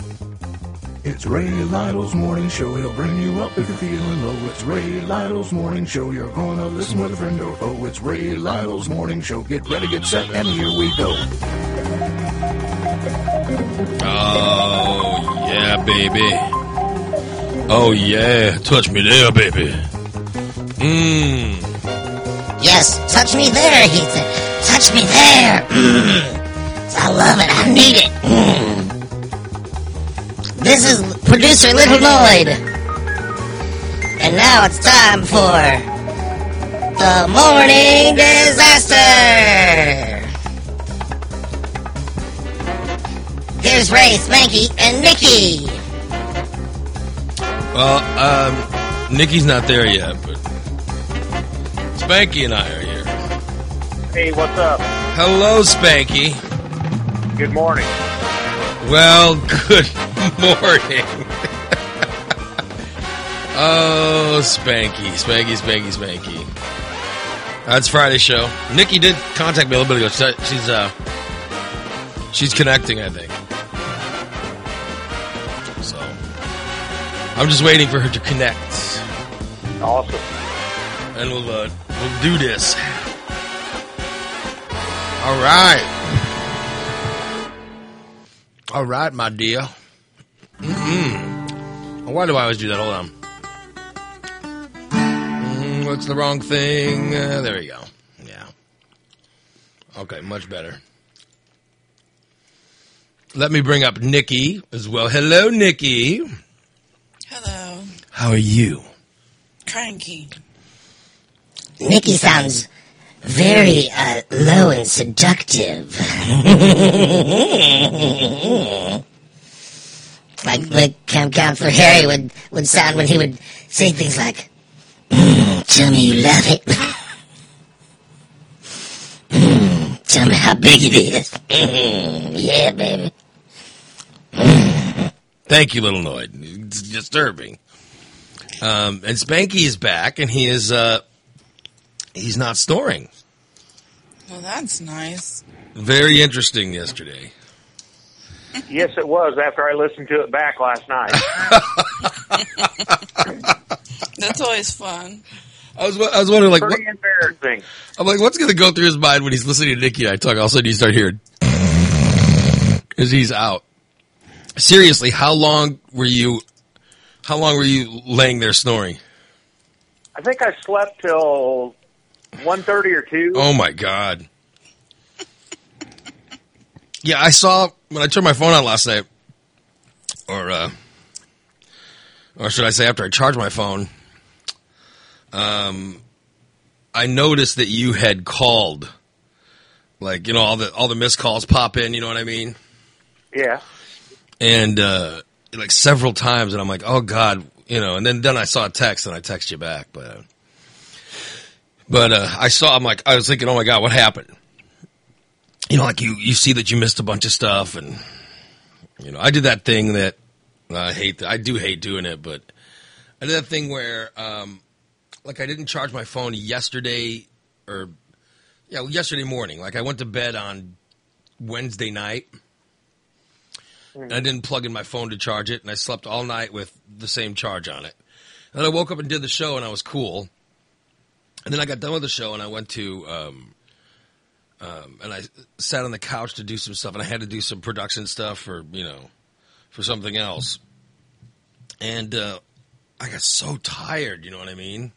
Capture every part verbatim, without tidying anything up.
It's Ray Lytle's morning show. He'll bring you up if you're feeling low. It's Ray Lytle's morning show. You're gonna listen with a friend or foe. It's Ray Lytle's morning show. Get ready, get set, and here we go. Oh, yeah, baby. Oh, yeah. Touch me there, baby. Mmm. Yes, touch me there, Ethan. Touch me there. Mm. I love it. I need it. Mm. This is producer Little Lloyd. And now it's time for the Morning Disaster. Here's Ray, Spanky, and Nikki. Well, um, Nikki's not there yet, but Spanky and I are here. Hey, what's up? Hello, Spanky. Good morning. Well, good morning. Oh, Spanky, Spanky, Spanky, Spanky. That's Friday's show. Nikki did contact me a little bit ago. She's uh, she's connecting, I think. So I'm just waiting for her to connect. Awesome. And we'll uh, we'll do this. All right. All right, my dear. Mm-mm. Why do I always do that? Hold on. Mm, what's the wrong thing? Uh, there we go. Yeah. Okay, much better. Let me bring up Nikki as well. Hello, Nikki. Hello. How are you? Cranky. Nikki sounds very uh, low and seductive. like like Camp Counselor Harry would, would sound when he would say things like, mm, tell me you love it. mm, tell me how big it is. Mm, yeah, baby. Mm. Thank you, Little Lloyd. It's disturbing. Um, and Spanky is back, and he is uh, he's not snoring. Well, that's nice. Very interesting yesterday. Yes, it was after I listened to it back last night. That's always fun. I was I was wondering, like, Pretty what, embarrassing. I'm like, what's going to go through his mind when he's listening to Nikki and I talk? All of a sudden, you start hearing as he's out. Seriously, how long were you? How long were you laying there snoring? I think I slept till one thirty or two. Oh my God! Yeah, I saw when I turned my phone on last night, or uh, or should I say, after I charged my phone. Um, I noticed that you had called, like, you know, all the all the missed calls pop in. You know what I mean? Yeah. And uh, like several times, and I'm like, oh God, you know. And then, then I saw a text, and I text you back, but uh, but uh, I saw. I'm like, I was thinking, oh my God, what happened? You know, like you you see that you missed a bunch of stuff, and you know, I did that thing that I hate. I do hate doing it, but I did that thing where, um, like, I didn't charge my phone yesterday, or yeah, yesterday morning. Like, I went to bed on Wednesday night. And I didn't plug in my phone to charge it, and I slept all night with the same charge on it. And then I woke up and did the show, and I was cool. And then I got done with the show, and I went to, um, um, and I sat on the couch to do some stuff, and I had to do some production stuff for, you know, for something else. And uh, I got so tired, you know what I mean?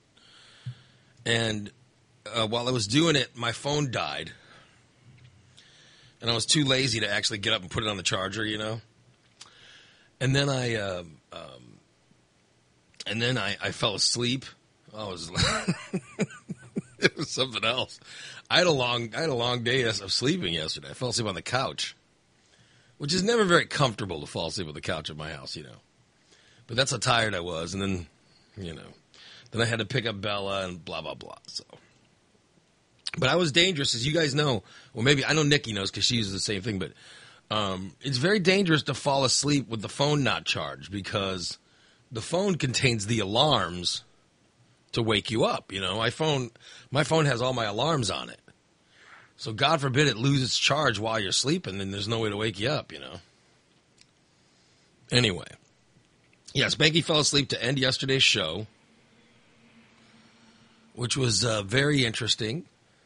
And uh, while I was doing it, my phone died. And I was too lazy to actually get up and put it on the charger, you know. And then I, uh, um, and then I, I fell asleep. Oh, it was, it was something else. I had a long, I had a long day of sleeping yesterday. I fell asleep on the couch, which is never very comfortable to fall asleep on the couch at my house, you know. But that's how tired I was. And then, you know, then I had to pick up Bella and blah blah blah. So. But I was dangerous, as you guys know. Well, maybe I know Nikki knows because she uses the same thing. But um, it's very dangerous to fall asleep with the phone not charged because the phone contains the alarms to wake you up. You know, my phone, my phone has all my alarms on it. So God forbid it loses charge while you're sleeping, then there's no way to wake you up. You know. Anyway. Yes, Spanky fell asleep to end yesterday's show, which was uh, very interesting.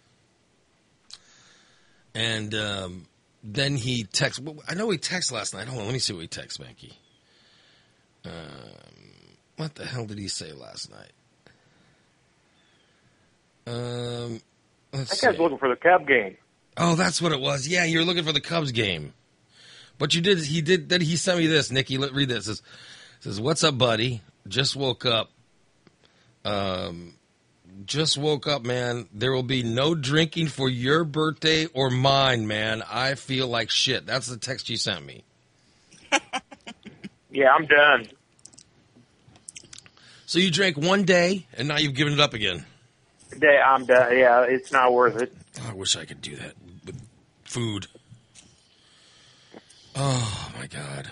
And um, then he texted. Well, I know he texted last night. Hold on, let me see what he texted, Spanky. Um, what the hell did he say last night? Um, let's That see. guy's looking for the Cub game. Oh, that's what it was. Yeah, you were looking for the Cubs game. But you did, he did, then he sent me this. Nikki, let read this. It says, it says, what's up, buddy? Just woke up. Um, just woke up, man. There will be no drinking for your birthday or mine, man. I feel like shit. That's the text you sent me. Yeah, I'm done. So you drank one day, and now you've given it up again. Day, I'm done. Yeah, it's not worth it. Oh, I wish I could do that with food. Oh, my God.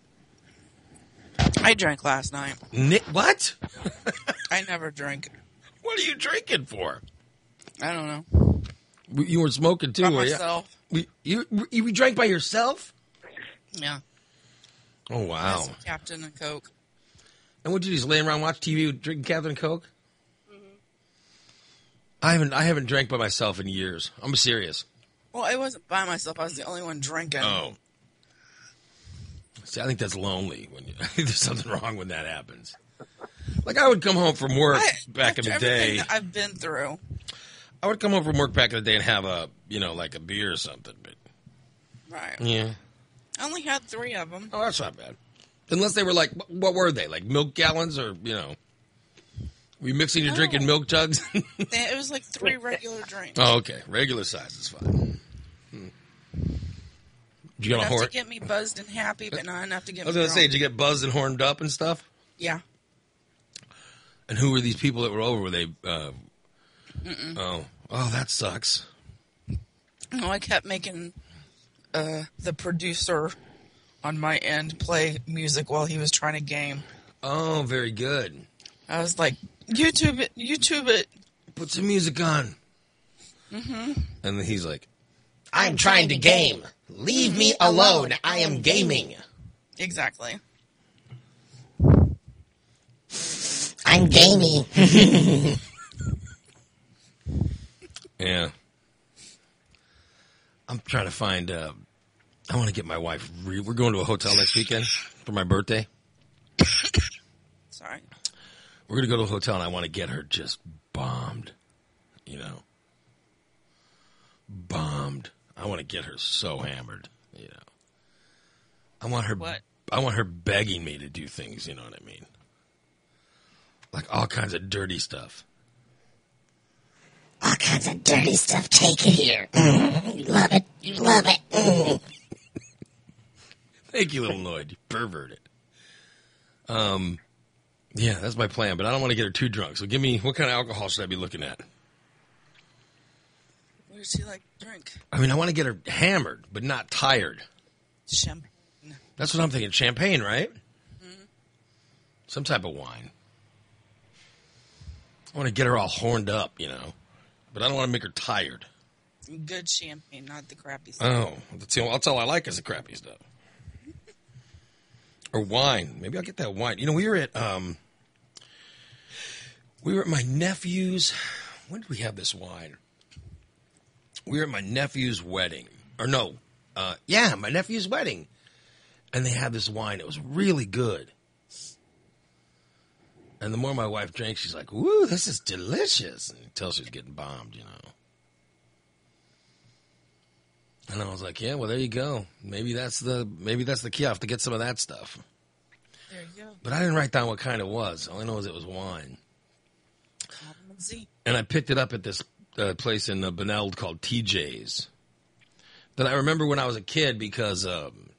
I drank last night. Nick, what? I never drink. What are you drinking for? I don't know. You were smoking, too, By were myself. you? You, you? You drank by yourself? Yeah. Oh, wow. Some Captain and Coke. And what did you just lay around watch T V drinking Captain Coke? Mm-hmm. I haven't I haven't drank by myself in years. I'm serious. Well, I wasn't by myself. I was the only one drinking. Oh. See, I think that's lonely. When you, I think there's something wrong when that happens. Like, I would come home from work I, back in the after day. everything that I've been through. I would come home from work back in the day and have a, you know, like a beer or something. But Right. yeah. I only had three of them. Oh, that's not bad. Unless they were like, what were they? Like milk gallons or, you know. Were you mixing your No. drink in milk jugs? It was like three regular drinks. Oh, okay. Regular size is fine. Hmm. Did you get a Enough horn? to get me buzzed and happy, but not enough to get I was me going to say, drunk. did you get buzzed and horned up and stuff? Yeah. And who were these people that were over? Were they, uh, oh, oh, that sucks. No, I kept making uh, the producer on my end play music while he was trying to game. Oh, very good. I was like, YouTube it, YouTube it. Put some music on. Mm-hmm. And then he's like, I'm trying to game. Leave me alone. I am gaming. Exactly. I'm gamey. yeah. I'm trying to find, uh, I want to get my wife, re- we're going to a hotel next weekend for my birthday. Sorry. We're going to go to a hotel and I want to get her just bombed, you know. Bombed. I want to get her so hammered, you know. I want her, What? I want her begging me to do things, you know what I mean? Like all kinds of dirty stuff. All kinds of dirty stuff. Take it here. Mm, you love it. You love it. Mm. Thank you, little Lloyd. You perverted. Um, yeah, that's my plan, but I don't want to get her too drunk. So give me, what kind of alcohol should I be looking at? What does she like to drink? I mean, I want to get her hammered, but not tired. Champagne. That's what I'm thinking. Champagne, right? Mm-hmm. Some type of wine. I want to get her all horned up, you know, but I don't want to make her tired. Good champagne, not the crappy stuff. Oh, that's, the, that's all I like is the crappy stuff. Or wine. Maybe I'll get that wine. You know, we were at um, we were at my nephew's. When did we have this wine? We were at my nephew's wedding, or no, uh, yeah, my nephew's wedding, and they had this wine. It was really good. And the more my wife drank, she's like, "Woo, this is delicious," until she was getting bombed, you know. And I was like, "Yeah, well, there you go. Maybe that's the maybe that's the key. I have to get some of that stuff." There you go. But I didn't write down what kind it was. All I know is it was wine. Compliment Z. And I picked it up at this uh, place in uh, Beneld called T J's. That I remember when I was a kid because um,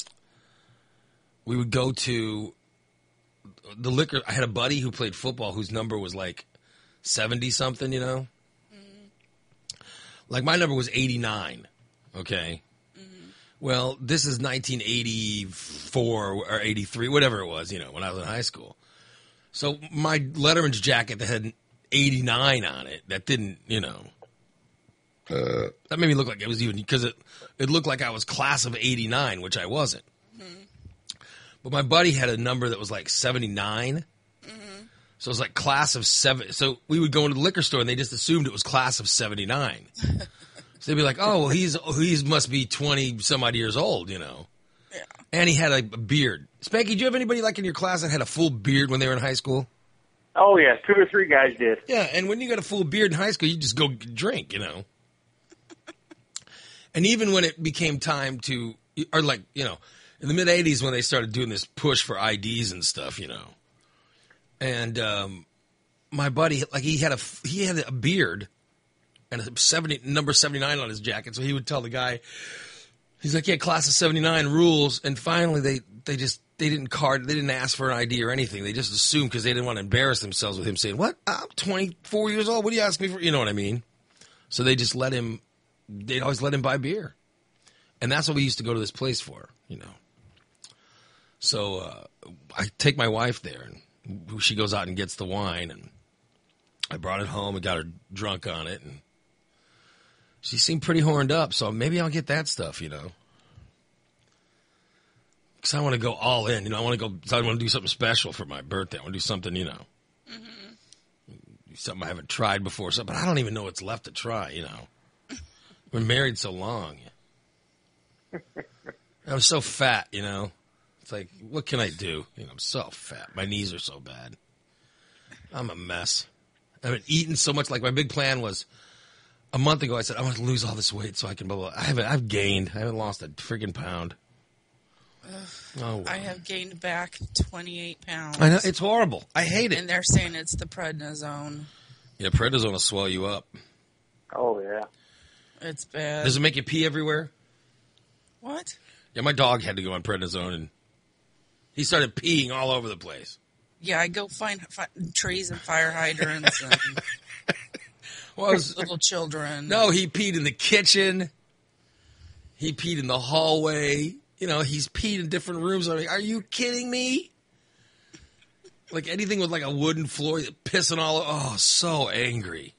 we would go to the liquor. I had a buddy who played football whose number was like seventy something, you know? Mm-hmm. Like my number was eighty-nine, okay? Mm-hmm. Well, this is nineteen eighty-four or eighty-three, whatever it was, you know, when I was in high school. So my Letterman's jacket that had eighty-nine on it, that didn't, you know, uh, that made me look like it was even, because it, it looked like I was class of eighty-nine, which I wasn't. Mm-hmm. But my buddy had a number that was like seventy-nine. Mm-hmm. So it was like class of seven. So we would go into the liquor store and they just assumed it was class of seventy-nine. So they'd be like, oh, well, he's he's must be twenty some odd years old, you know. Yeah. And he had a beard. Spanky, did you have anybody like in your class that had a full beard when they were in high school? Oh, yeah. Two or three guys did. Yeah, and when you got a full beard in high school, you just go drink, you know. And even when it became time to, or like, you know, in the mid-eighties when they started doing this push for I Ds and stuff, you know. And um, my buddy, like he had a, he had a beard and a seventy, number seventy-nine on his jacket. So he would tell the guy, he's like, yeah, class of seventy-nine rules. And finally they, they just, they didn't card, they didn't ask for an I D or anything. They just assumed because they didn't want to embarrass themselves with him saying, what? I'm twenty-four years old. What do you ask me for? You know what I mean? So they just let him, they'd always let him buy beer. And that's what we used to go to this place for, you know. So uh, I take my wife there, and she goes out and gets the wine, and I brought it home and got her drunk on it, and she seemed pretty horned up, so maybe I'll get that stuff, you know. Because I want to go all in, you know. I want to go, I want to do something special for my birthday. I want to do something, you know, mm-hmm. something I haven't tried before, something, but I don't even know what's left to try, you know. We're married so long. I'm so fat, you know. It's like, what can I do? You know, I'm so fat. My knees are so bad. I'm a mess. I've been eating so much. Like my big plan was a month ago. I said I want to lose all this weight so I can blah blah. I haven't. I've gained. I haven't lost a friggin' pound. Ugh, oh, wow. I have gained back twenty-eight pounds. I know it's horrible. I hate it. And they're saying it's the prednisone. Yeah, prednisone will swell you up. Oh yeah. It's bad. Does it make you pee everywhere? What? Yeah, my dog had to go on prednisone, and he started peeing all over the place. Yeah, I go find, find trees and fire hydrants and well, was, little children. No, he peed in the kitchen. He peed in the hallway. You know, he's peed in different rooms. I'm like, are you kidding me? Like anything with like a wooden floor, pissing all over. Oh, so angry.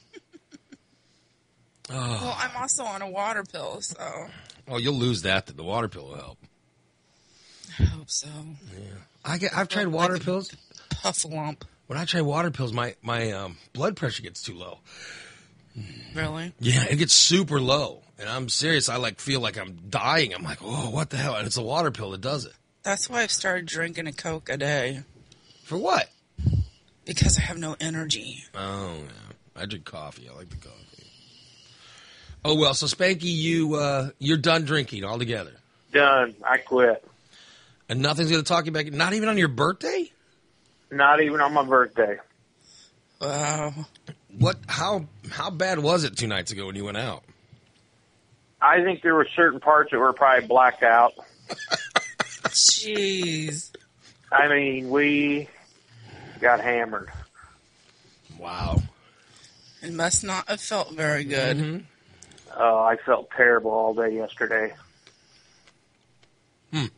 Oh. Well, I'm also on a water pill, so. Oh, you'll lose that. The water pill will help. I hope so. Yeah, I get. I've tried water like pills. Puff lump. When I try water pills, my my um, blood pressure gets too low. Really? Yeah, it gets super low, and I'm serious. I like feel like I'm dying. I'm like, oh, what the hell? And it's a water pill that does it. That's why I've started drinking a Coke a day. For what? Because I have no energy. Oh yeah, I drink coffee. I like the coffee. Oh well, so Spanky, you uh, you're done drinking altogether. Done. I quit. And nothing's going to talk you back. Not even on your birthday? Not even on my birthday. Wow. What? How? How bad was it two nights ago when you went out? I think there were certain parts that were probably blacked out. Jeez. I mean, we got hammered. Wow. It must not have felt very good. Mm-hmm. Oh, I felt terrible all day yesterday. Hmm.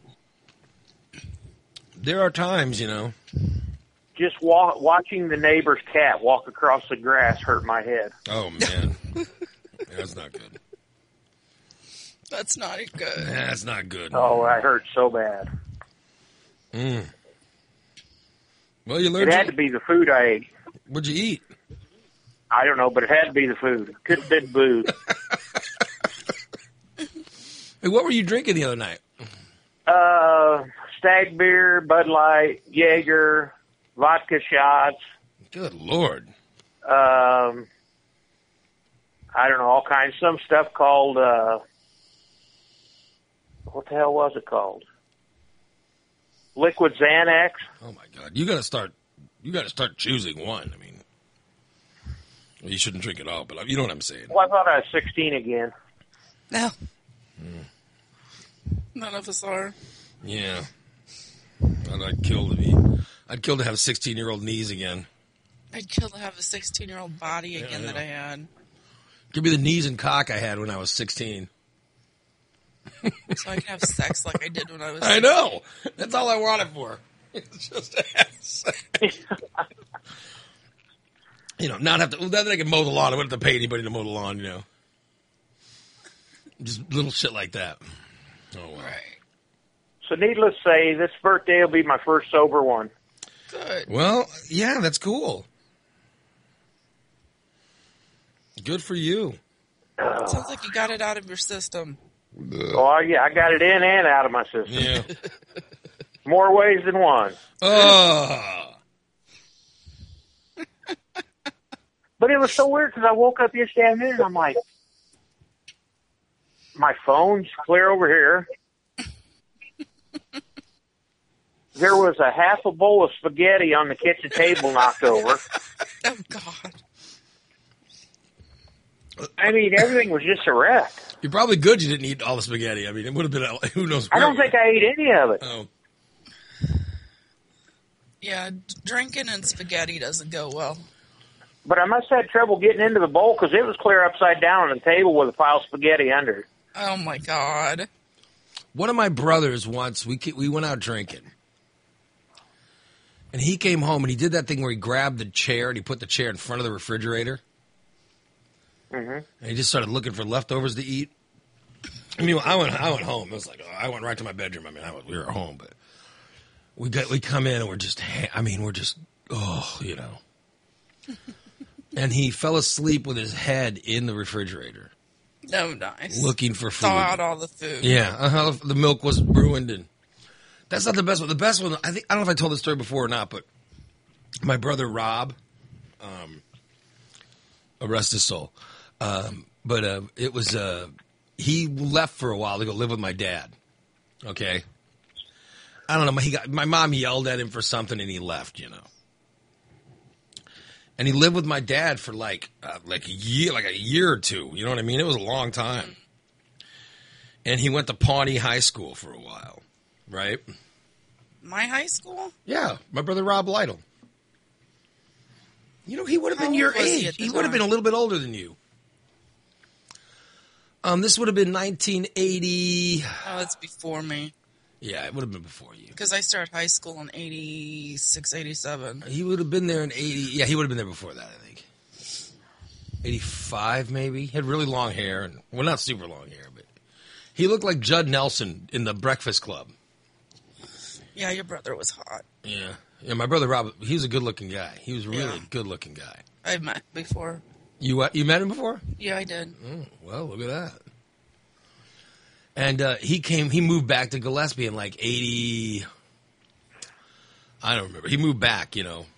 There are times, you know. Just wa- watching the neighbor's cat walk across the grass hurt my head. Oh, man. That's not good. That's not good. That's not good. Oh, I hurt so bad. Mm. Well, you learned. It had your... to be the food I ate. What'd you eat? I don't know, but it had to be the food. Could have been booze. Hey, what were you drinking the other night? Uh, Stag beer, Bud Light, Jaeger, vodka shots. Good Lord. Um, I don't know, all kinds. Some stuff called, uh, what the hell was it called? Liquid Xanax. Oh my God! You got to start. You got to start choosing one. I mean, well, you shouldn't drink it all, but you know what I'm saying. Well, I thought I was sixteen again. No. Mm. None of us are. Yeah. I'd, I'd kill to be. I'd kill to have sixteen-year-old knees again. I'd kill to have a sixteen-year-old body again yeah. that I had. Give me the knees and cock I had when I was sixteen. So I can have sex like I did when I was I know. That's all I wanted for. It's just to have sex. You know, not have to. Well, then I can mow the lawn. I wouldn't have to pay anybody to mow the lawn, you know. Just little shit like that. Oh, wow. Right. so needless to say, this birthday will be my first sober one. Good. Well, yeah, that's cool. Good for you. Sounds like you got it out of your system. Oh, yeah, I got it in and out of my system. Yeah. More ways than one. Oh. But it was so weird because I woke up yesterday afternoon and I'm like, my phone's clear over here. There was a half a bowl of spaghetti on the kitchen table knocked over. Oh, God. I mean, everything was just a wreck. You're probably good you didn't eat all the spaghetti. I mean, it would have been, who knows I where don't it think I ate any of it. Oh. Yeah, drinking and spaghetti doesn't go well. But I must have had trouble getting into the bowl because it was clear upside down on the table with a pile of spaghetti under it. Oh, my God. One of my brothers once, we we went out drinking. And he came home and he did that thing where he grabbed the chair and he put the chair in front of the refrigerator. Mm-hmm. And he just started looking for leftovers to eat. I mean, I went I went home. It was like, oh, I went right to my bedroom. I mean, I went, we were at home, but we got we come in and we're just, I mean, we're just, oh, you know. And he fell asleep with his head in the refrigerator. No, nice. Looking for food. Thaw out all the food. Yeah, uh-huh, the milk was ruined, and that's not the best one. The best one, I think, I don't know if I told this story before or not, but my brother Rob, um, rest his soul, um, but uh, it was uh, he left for a while to go live with my dad. Okay, I don't know. He got my mom yelled at him for something, and he left. You know. And he lived with my dad for like uh, like a year, like a year or two. You know what I mean? It was a long time. And he went to Pawnee High School for a while, right? My high school? Yeah, my brother Rob Lytle. You know, he would have been How your old was he age. at the He would have time? been a little bit older than you. Um, this would have been nineteen eighty. Oh, that's before me. Yeah, it would have been before you. Because I started high school in eighty-six, eighty-seven. He would have been there in eighty. Yeah, he would have been there before that, I think. eighty-five, maybe. He had really long hair. And, well, not super long hair, but he looked like Judd Nelson in the Breakfast Club. Yeah, your brother was hot. Yeah. Yeah, my brother Rob, he was a good-looking guy. He was a really Yeah. good-looking guy. I've met before. You uh, you met him before? Yeah, I did. Oh, well, look at that. And uh, he came, he moved back to Gillespie in like eighty, I don't remember. He moved back, you know.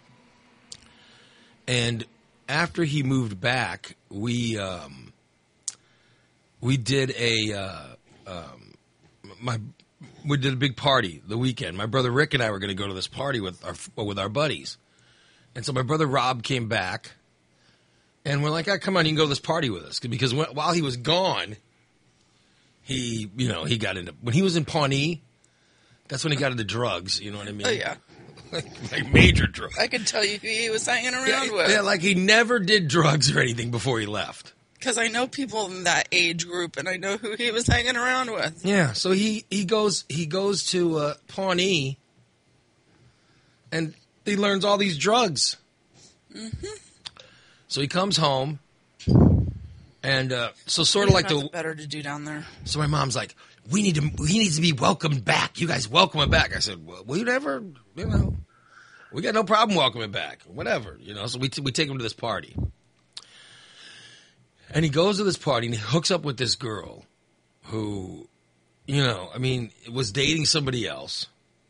And after he moved back, we um, we did a uh, um, my we did a big party the weekend. My brother Rick and I were going to go to this party with our with our buddies, and so my brother Rob came back, and we're like, "Oh, come on, you can go to this party with us," because when, while he was gone. He, you know, he got into, when he was in Pawnee, that's when he got into drugs, you know what I mean? Oh, yeah. like, like major drugs. I can tell you who he was hanging around Yeah, with. yeah, like he never did drugs or anything before he left. Because I know people in that age group, and I know who he was hanging around with. Yeah, so he, he goes he goes to uh, Pawnee, and he learns all these drugs. Mm-hmm. So he comes home. And uh, so sort of like the better to do down there. So my mom's like, we need to, he needs to be welcomed back. You guys welcome him back. I said, well, we never, you know, we got no problem welcoming back. Whatever, you know. So we t- we take him to this party, and he goes to this party and he hooks up with this girl, who, you know, I mean, was dating somebody else.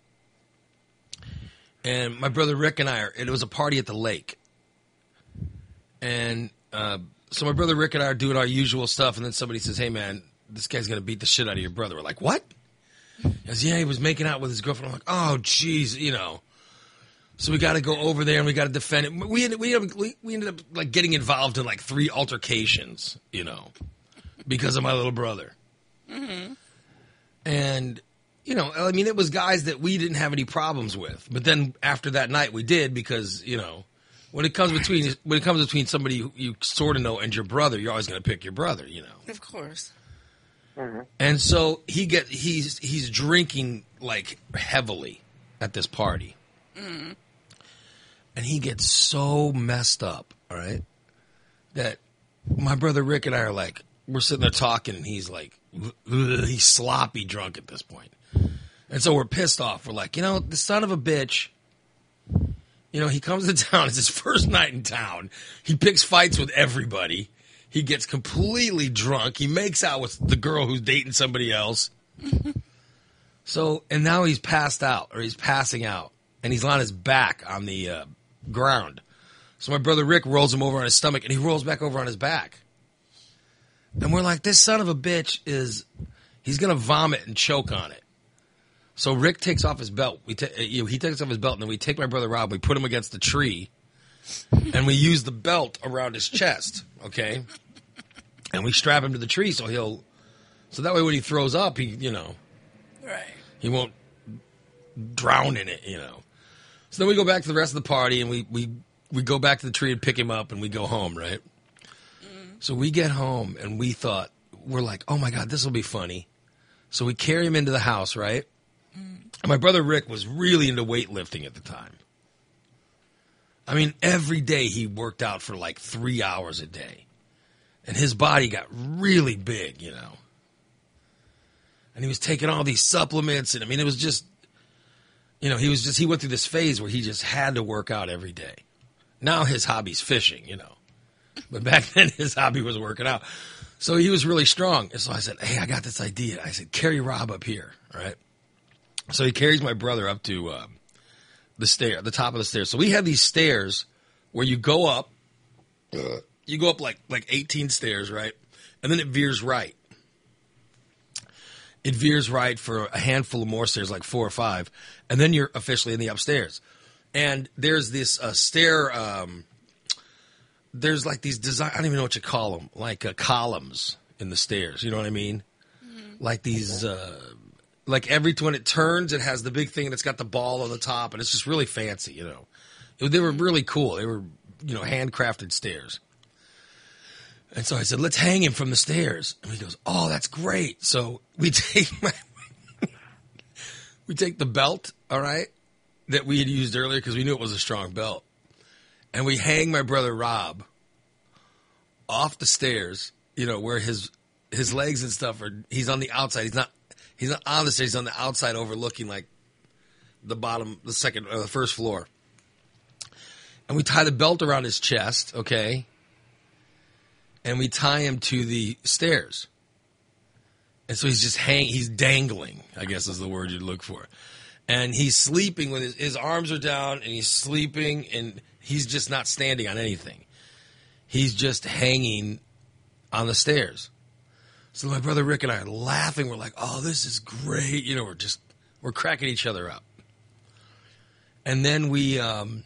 And my brother Rick and I are. It was a party at the lake, and. Uh, So my brother Rick and I are doing our usual stuff, and then somebody says, hey, man, this guy's going to beat the shit out of your brother. We're like, what? He goes, yeah, he was making out with his girlfriend. I'm like, oh, jeez, you know. So we got to go over there, and we got to defend it. We ended, we, ended up, we ended up, like, getting involved in, like, three altercations, you know, because of my little brother. Mm-hmm. And, you know, I mean, it was guys that we didn't have any problems with. But then after that night, we did because, you know. When it comes between when it comes between somebody you, you sort of know and your brother, you're always going to pick your brother, you know. Of course. Mm-hmm. And so he get he's he's drinking like heavily at this party, Mm. and he gets so messed up, all right, that my brother Rick and I are like, we're sitting there talking, and he's like, he's sloppy drunk at this point. And so we're pissed off. We're like, you know, the son of a bitch, you know, he comes to town. It's his first night in town. He picks fights with everybody. He gets completely drunk. He makes out with the girl who's dating somebody else. So, and now he's passed out, or he's passing out, and he's on his back on the uh, ground. So my brother Rick rolls him over on his stomach, and he rolls back over on his back. And we're like, this son of a bitch is, he's going to vomit and choke on it. So Rick takes off his belt. We ta- you know, he takes off his belt, and then we take my brother Rob, we put him against the tree, and we use the belt around his chest, okay? And we strap him to the tree so he'll, so that way when he throws up, he, you know, Right. he won't drown in it, you know. So then we go back to the rest of the party, and we, we, we go back to the tree and pick him up, and we go home, right? Mm. So we get home, and we thought, we're like, oh, my God, this will be funny. So we carry him into the house, right? Mm. My brother Rick was really into weightlifting at the time. I mean, every day he worked out for like three hours a day. And his body got really big, you know. And he was taking all these supplements. And, I mean, it was just, you know, he was just, he went through this phase where he just had to work out every day. Now his hobby's fishing, you know. But back then his hobby was working out. So he was really strong. And so I said, hey, I got this idea. I said, carry Rob up here, all right? So he carries my brother up to uh, the stair, the top of the stairs. So we have these stairs where you go up. Uh, you go up like like eighteen stairs, right? And then it veers right. It veers right for a handful of more stairs, like four or five. And then you're officially in the upstairs. And there's this uh, stair, um, there's like these design, I don't even know what you call them, like uh, columns in the stairs. You know what I mean? Mm-hmm. Like these, uh, like every, when it turns, it has the big thing and it's got the ball on the top. And it's just really fancy, you know. It, they were really cool. They were, you know, handcrafted stairs. And so I said, let's hang him from the stairs. And he goes, oh, that's great. So we take my, we take the belt, all right, that we had used earlier because we knew it was a strong belt. And we hang my brother Rob off the stairs, you know, where his his legs and stuff are, he's on the outside. He's not he's not on the stairs, he's on the outside overlooking like the bottom, the second, or the first floor. And we tie the belt around his chest, okay? And we tie him to the stairs. And so he's just hang, he's dangling, I guess is the word you'd look for. And he's sleeping with his, his arms are down and he's sleeping and he's just not standing on anything. He's just hanging on the stairs. So my brother Rick and I are laughing. We're like, oh, this is great. You know, we're just, we're cracking each other up. And then we, um,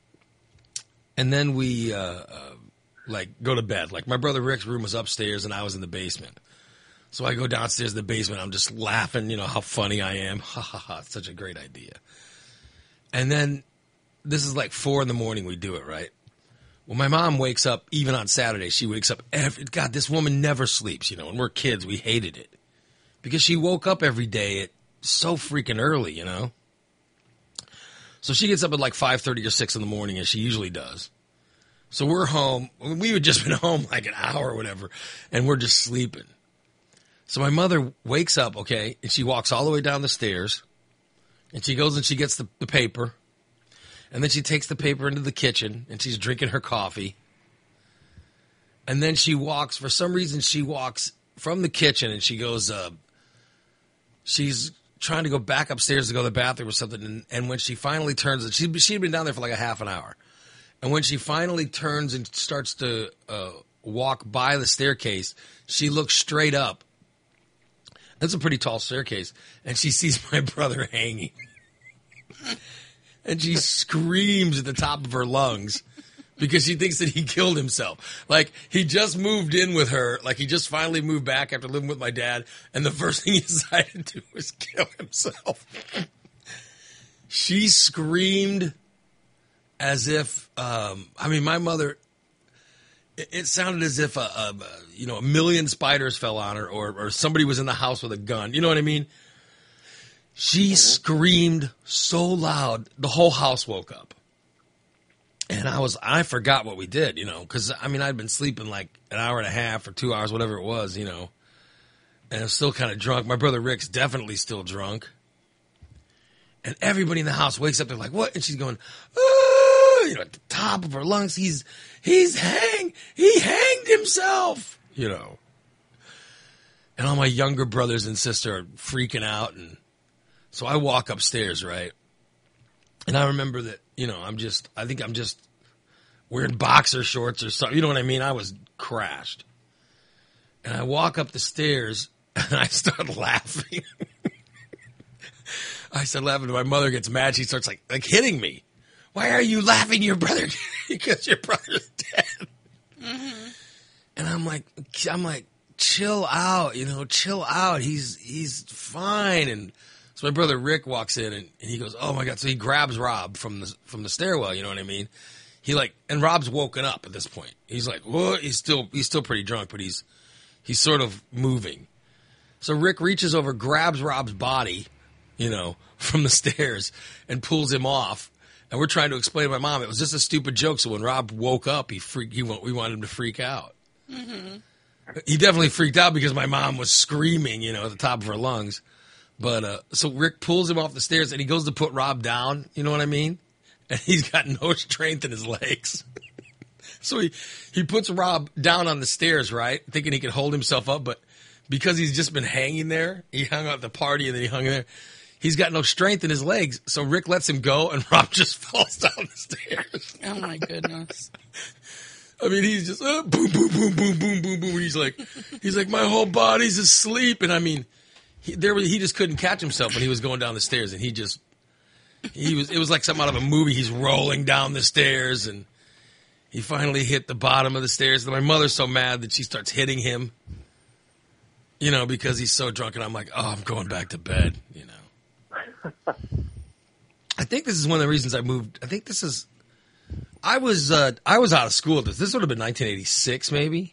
and then we, uh, uh like, go to bed. Like, my brother Rick's room was upstairs, and I was in the basement. So I go downstairs in the basement. I'm just laughing, you know, how funny I am. Ha, ha, ha. It's such a great idea. And then this is like four in the morning we do it, right? Well, my mom wakes up, even on Saturday, she wakes up every, God, this woman never sleeps, you know, and we're kids. We hated it. Because she woke up every day at so freaking early, you know? So she gets up at like five thirty or six in the morning, as she usually does. So we're home. We had just been home like an hour or whatever, and we're just sleeping. So my mother wakes up, okay, and she walks all the way down the stairs, and she goes and she gets the, the paper, and then she takes the paper into the kitchen, and she's drinking her coffee. And then she walks, for some reason, she walks from the kitchen, and she goes, uh, she's trying to go back upstairs to go to the bathroom or something, and, and when she finally turns, she, she'd been down there for like a half an hour. And when she finally turns and starts to uh, walk by the staircase, she looks straight up. That's a pretty tall staircase. And she sees my brother hanging. And she screams at the top of her lungs because she thinks that he killed himself. Like, he just moved in with her. Like, he just finally moved back after living with my dad. And the first thing he decided to do was kill himself. She screamed as if, um, I mean, my mother, it, it sounded as if, a, a, you know, a million spiders fell on her or, or somebody was in the house with a gun. You know what I mean? She mm-hmm. screamed so loud, the whole house woke up. And I was, I forgot what we did, you know, because, I mean, I'd been sleeping like an hour and a half or two hours, whatever it was, you know, and I was still kind of drunk. My brother Rick's definitely still drunk. And everybody in the house wakes up. They're like, what? And she's going, oh, you know, at the top of her lungs. He's, he's hang, he hanged himself, you know. And all my younger brothers and sister are freaking out. And so I walk upstairs, right? And I remember that, you know, I'm just, I think I'm just wearing boxer shorts or something. You know what I mean? I was crashed. And I walk up the stairs and I start laughing. I start laughing. My mother gets mad. She starts like, like hitting me. Why are you laughing? Your brother, because your brother's dead. Mm-hmm. And I'm like, I'm like, chill out, you know, chill out. He's, he's fine. And so my brother Rick walks in and, and he goes, oh my God. So he grabs Rob from the, from the stairwell. You know what I mean? He like, and Rob's woken up at this point. He's like, what? He's still, he's still pretty drunk, but he's, he's sort of moving. So Rick reaches over, grabs Rob's body, you know, from the stairs and pulls him off. And we're trying to explain to my mom it was just a stupid joke. So when Rob woke up, he freaked. He we wanted him to freak out. Mm-hmm. He definitely freaked out because my mom was screaming, you know, at the top of her lungs. But uh, so Rick pulls him off the stairs and he goes to put Rob down. You know what I mean? And he's got no strength in his legs. So he he puts Rob down on the stairs, right, thinking he can hold himself up, but because he's just been hanging there, he hung out at the party and then he hung there. He's got no strength in his legs, so Rick lets him go, and Rob just falls down the stairs. Oh, my goodness. I mean, he's just, uh, boom, boom, boom, boom, boom, boom, boom. He's like, he's like, my whole body's asleep. And, I mean, he, there he just couldn't catch himself when he was going down the stairs, and he just, he was, it was like something out of a movie. He's rolling down the stairs, and he finally hit the bottom of the stairs. And my mother's so mad that she starts hitting him, you know, because he's so drunk. And I'm like, oh, I'm going back to bed, you know. I think this is one of the reasons I moved. I think this is, I was, uh, I was out of school at this. This would have been nineteen eighty-six, maybe.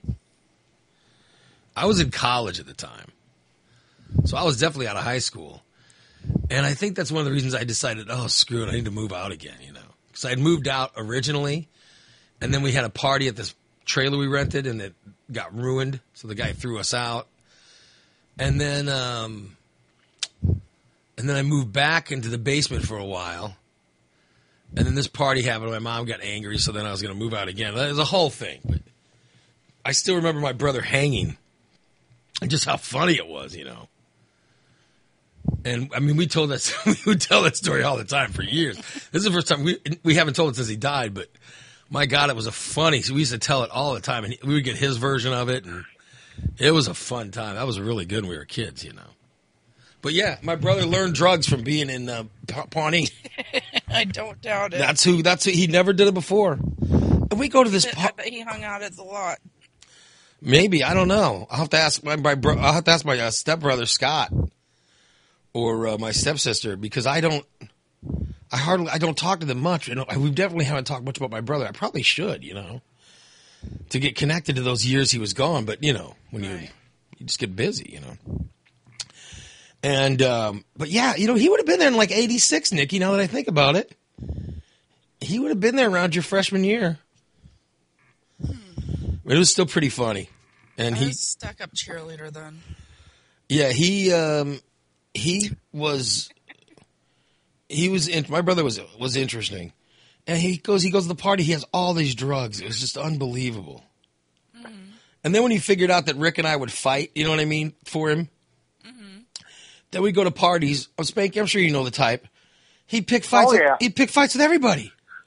I was in college at the time. So I was definitely out of high school. And I think that's one of the reasons I decided, oh, screw it, I need to move out again, you know. Because I had moved out originally, and then we had a party at this trailer we rented, and it got ruined. So the guy threw us out. And then, um... And then I moved back into the basement for a while. And then this party happened. My mom got angry, so then I was going to move out again. It was a whole thing. But I still remember my brother hanging and just how funny it was, you know. And, I mean, we told that, we would tell that story all the time for years. This is the first time. We we haven't told it since he died, but my God, it was a funny. So we used to tell it all the time, and we would get his version of it, and it was a fun time. That was really good when we were kids, you know. But yeah, my brother learned drugs from being in uh, Pawnee. I don't doubt it. That's who. That's who. He never did it before. And we go to this. I bet he hung out at the lot. Maybe I don't know. I'll have to ask my, my bro, I'll have to ask my uh, stepbrother Scott or uh, my stepsister because I don't. I hardly. I don't talk to them much. You know, we definitely haven't talked much about my brother. I probably should. You know, to get connected to those years he was gone. But you know, when right. you you just get busy, you know. And, um, but yeah, you know, he would have been there in like eighty-six, Nikki, now that I think about it. He would have been there around your freshman year. Hmm. But it was still pretty funny. And I he was stuck up cheerleader then. Yeah, he, um, he was, he was, in, my brother was, was interesting. And he goes, he goes to the party, he has all these drugs. It was just unbelievable. Mm-hmm. And then when he figured out that Rick and I would fight, you know what I mean, for him. Then we go to parties. Oh, Spanky, I'm sure you know the type. He'd pick fights. Oh, yeah. With, he'd pick fights with everybody.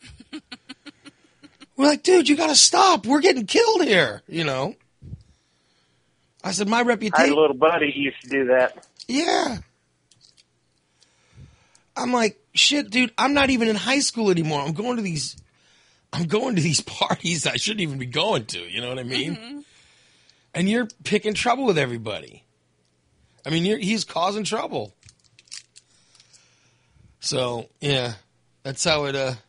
We're like, dude, you got to stop. We're getting killed here. You know. I said, my I had reputation. a little buddy who used to do that. Yeah. I'm like, shit, dude. I'm not even in high school anymore. I'm going to these. I'm going to these parties I shouldn't even be going to. You know what I mean? Mm-hmm. And you're picking trouble with everybody. I mean, you're, he's causing trouble. So, yeah, that's how it, uh,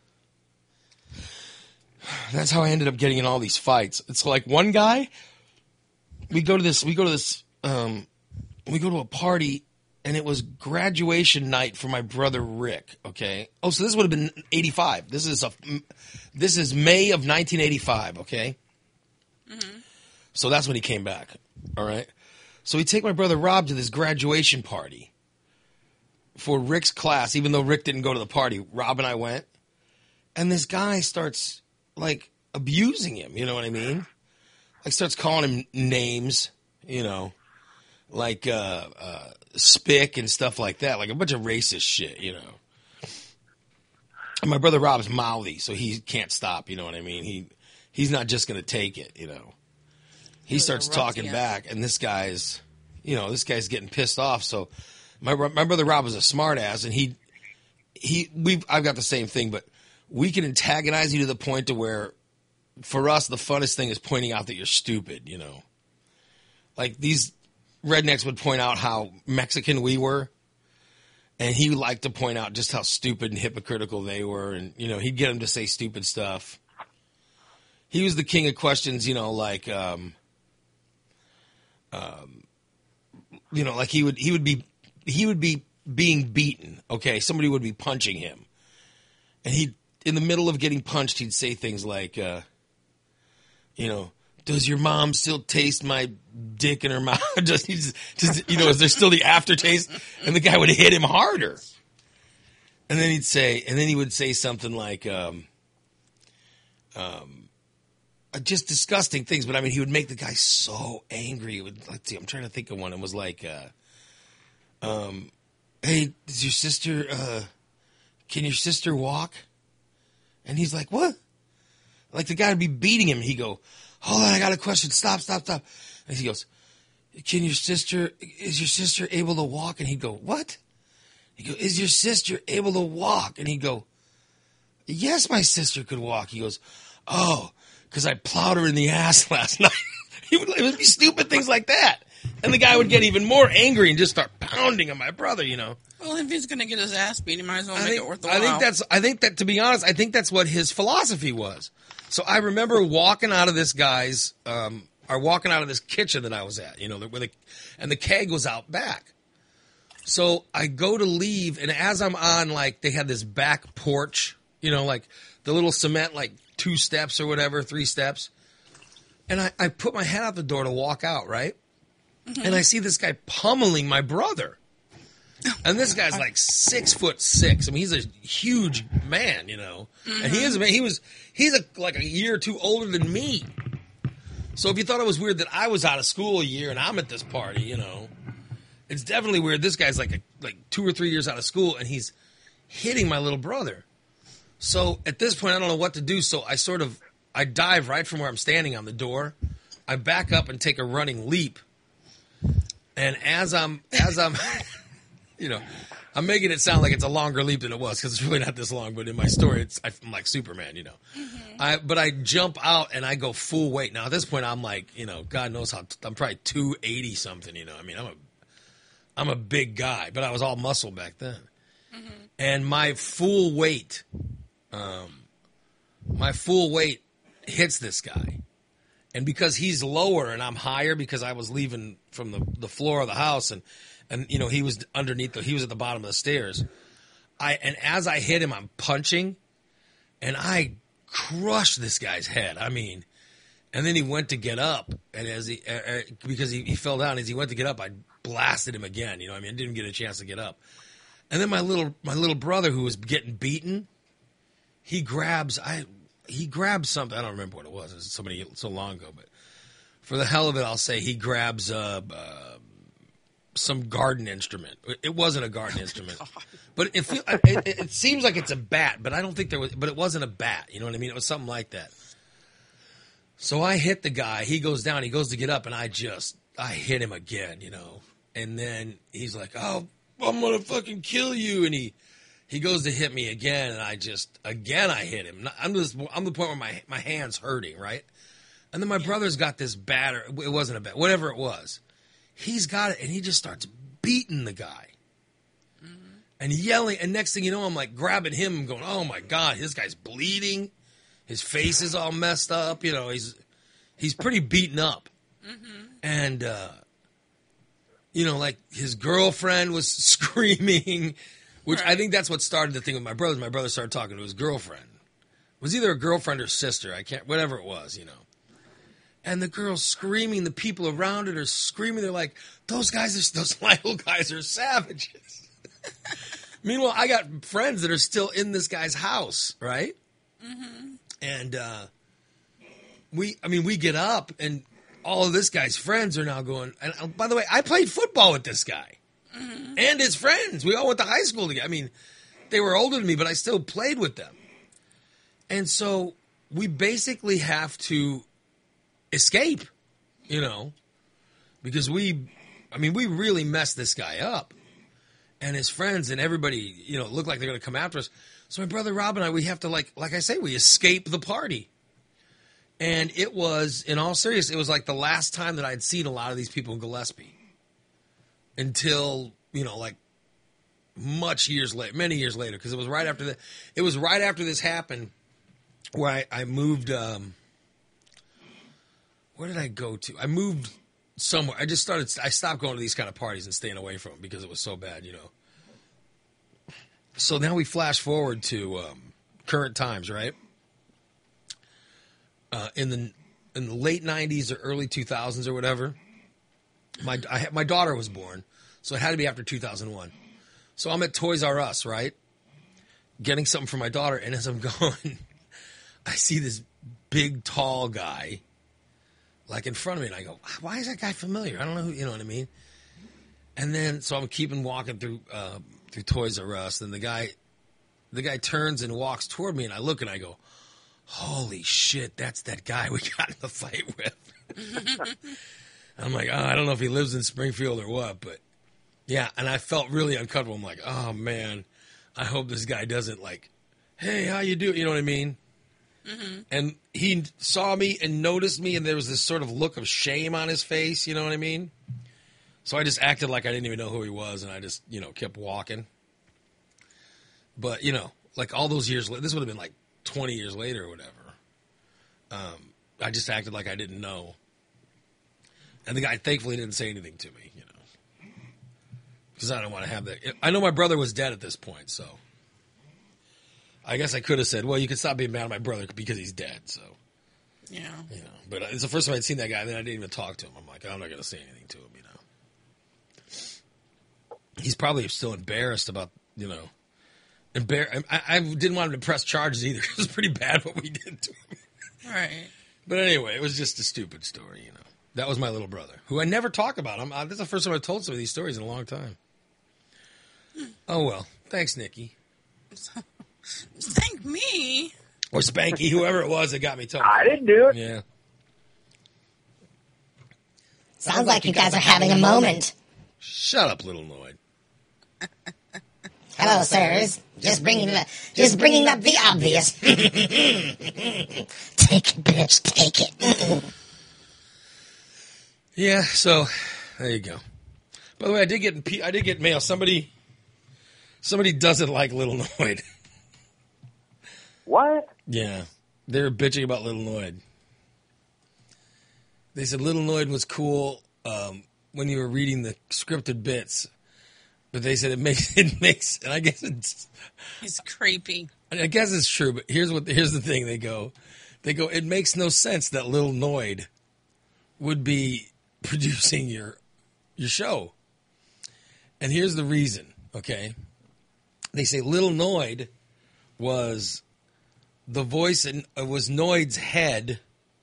that's how I ended up getting in all these fights. It's like one guy, we go to this, we go to this, um, we go to a party, and it was graduation night for my brother Rick, okay? Oh, so this would have been eighty-five. This is a, this is May of nineteen eighty-five, okay? Mm-hmm. So that's when he came back, all right? So we take my brother Rob to this graduation party for Rick's class, even though Rick didn't go to the party, Rob and I went, and this guy starts like abusing him. You know what I mean? Like starts calling him names. You know, like uh, uh, spick and stuff like that, like a bunch of racist shit. You know. And my brother Rob's mouthy, so he can't stop. You know what I mean? He he's not just going to take it. You know, he starts talking back, and this guy's, you know, this guy's getting pissed off. So my my brother Rob is a smart ass, and he he we I've got the same thing, but we can antagonize you to the point to where, for us, the funnest thing is pointing out that you're stupid. You know, like these rednecks would point out how Mexican we were. And he liked to point out just how stupid and hypocritical they were. And, you know, he'd get them to say stupid stuff. He was the king of questions, you know, like, um, um, you know, like he would, he would be, he would be being beaten. Okay. Somebody would be punching him. And he, in the middle of getting punched, he'd say things like, uh, you know, does your mom still taste my dick in her mouth? Does, he just, does, you know, is there still the aftertaste? And the guy would hit him harder. And then he'd say, and then he would say something like, um, um, just disgusting things. But I mean, he would make the guy so angry. It would, let's see, I'm trying to think of one. It was like, uh, um, hey, does your sister, uh, can your sister walk? And he's like, what? Like the guy would be beating him. He'd go, hold on, I got a question. Stop, stop, stop. And he goes, can your sister, is your sister able to walk? And he'd go, what? He goes, is your sister able to walk? And he'd go, yes, my sister could walk. He goes, oh, because I plowed her in the ass last night. He would, it would be stupid things like that. And the guy would get even more angry and just start pounding on my brother, you know. Well, if he's going to get his ass beat, he might as well I make think, it worth the while. I think that's, I think that, to be honest, I think that's what his philosophy was. So I remember walking out of this guy's, um, or walking out of this kitchen that I was at, you know, where the, and the keg was out back. So I go to leave, and as I'm on, like, they had this back porch, you know, like the little cement, like two steps or whatever, three steps. And I, I put my head out the door to walk out, right? Mm-hmm. And I see this guy pummeling my brother. And this guy's like six foot six. I mean, he's a huge man, you know. Mm-hmm. And he is a man. He was he's a, like a year or two older than me. So if you thought it was weird that I was out of school a year and I'm at this party, you know, it's definitely weird. This guy's like a, like two or three years out of school, and he's hitting my little brother. So at this point, I don't know what to do. So I sort of I dive right from where I'm standing on the door. I back up and take a running leap. And as I'm as I'm you know, I'm making it sound like it's a longer leap than it was, because it's really not this long. But in my story, it's I'm like Superman, you know. Mm-hmm. I but I jump out and I go full weight. Now at this point, I'm like, you know, God knows how I'm probably two eighty something. You know, I mean, I'm a I'm a big guy, but I was all muscle back then. Mm-hmm. And my full weight, um, my full weight hits this guy, and because he's lower and I'm higher, because I was leaving from the the floor of the house and. And, you know, he was underneath, the, he was at the bottom of the stairs. I And as I hit him, I'm punching, and I crushed this guy's head. I mean, and then he went to get up, and as he, uh, because he, he fell down, as he went to get up, I blasted him again. You know what I mean? I didn't get a chance to get up. And then my little, my little brother, who was getting beaten, he grabs, I, he grabs something. I don't remember what it was. It was so many, so long ago, but for the hell of it, I'll say he grabs, uh, uh some garden instrument. It wasn't a garden instrument, but it, feel, it it seems like it's a bat, but I don't think there was, but it wasn't a bat. You know what I mean? It was something like that. So I hit the guy, he goes down, he goes to get up, and I just, I hit him again, you know, and then he's like, oh, I'm going to fucking kill you. And he, he goes to hit me again. And I just, again, I hit him. I'm just, I'm the point where my, my hand's hurting. Right. And then my brother's got this batter. It wasn't a bat, whatever it was. He's got it, and he just starts beating the guy mm-hmm. and yelling. And next thing you know, I'm like grabbing him and going, oh, my God, this guy's bleeding. His face is all messed up. You know, he's he's pretty beaten up. Mm-hmm. And, uh, you know, like his girlfriend was screaming, which right. I think that's what started the thing with my brother. My brother started talking to his girlfriend. It was either a girlfriend or sister. I can't, whatever it was, you know. And the girl's screaming. The people around it are screaming. They're like, those guys are, those Lionel guys are savages. Meanwhile, I got friends that are still in this guy's house, right? Mm-hmm. And uh, we, I mean, we get up, and all of this guy's friends are now going. And uh, by the way, I played football with this guy mm-hmm. and his friends. We all went to high school together. I mean, they were older than me, but I still played with them. And so we basically have to escape, you know, because we, I mean, we really messed this guy up. And his friends and everybody, you know, look like they're going to come after us. So my brother Rob and I, we have to, like, like I say, we escape the party. And it was, in all seriousness, it was like the last time that I'd seen a lot of these people in Gillespie. Until, you know, like much years later, many years later, because it was right after the, it was right after this happened where I, I moved, um, where did I go to? I moved somewhere. I just started, I stopped going to these kind of parties and staying away from them because it was so bad, you know. So now we flash forward to um, current times, right? Uh, in the in the late nineties or early two thousands or whatever, my I had, my daughter was born, so it had to be after two thousand one. So I'm at Toys R Us, right, getting something for my daughter, and as I'm going, I see this big, tall guy, like in front of me, and I go, "Why is that guy familiar? I don't know who." You know what I mean? And then so I'm keeping walking through uh, through Toys R Us, and the guy the guy turns and walks toward me, and I look and I go, holy shit, that's that guy we got in the fight with. I'm like, oh, I don't know if he lives in Springfield or what, but yeah, and I felt really uncomfortable. I'm like, oh man, I hope this guy doesn't like, hey, how you doing? You know what I mean? Mm-hmm. And he saw me and noticed me, and there was this sort of look of shame on his face, you know what I mean? So I just acted like I didn't even know who he was, and I just, you know, kept walking. But, you know, like all those years later, this would have been like twenty years later or whatever. Um, I just acted like I didn't know. And the guy thankfully didn't say anything to me, you know. Because I don't want to have that. I know my brother was dead at this point, so. I guess I could have said, well, you can stop being mad at my brother because he's dead, so. Yeah. You know, but it's the first time I'd seen that guy, and then I didn't even talk to him. I'm like, I'm not going to say anything to him, you know. He's probably still embarrassed about, you know. Embar- I, I didn't want him to press charges either. It was pretty bad what we did to him. Right. But anyway, it was just a stupid story, you know. That was my little brother, who I never talk about. I'm, uh, this is the first time I've told some of these stories in a long time. Hmm. Oh, well. Thanks, Nikki. Thank me. Or Spanky, whoever it was that got me talking. I didn't do it. Yeah. Sounds like you guys are having a moment. Shut up, little Noid. Hello, sirs. Just bringing the, just bringing up the obvious. Take it, bitch. Take it. Yeah. So there you go. By the way, I did get I did get mail. Somebody somebody doesn't like Little Noid. What? Yeah, they were bitching about Little Noid. They said Little Noid was cool um, when you were reading the scripted bits. But they said it makes it makes, and I guess it's. He's creepy. I guess it's true, but here's what here's the thing. They go, they go. It makes no sense that Little Noid would be producing your your show. And here's the reason. Okay, they say Little Noid was the voice and uh, was Noid's head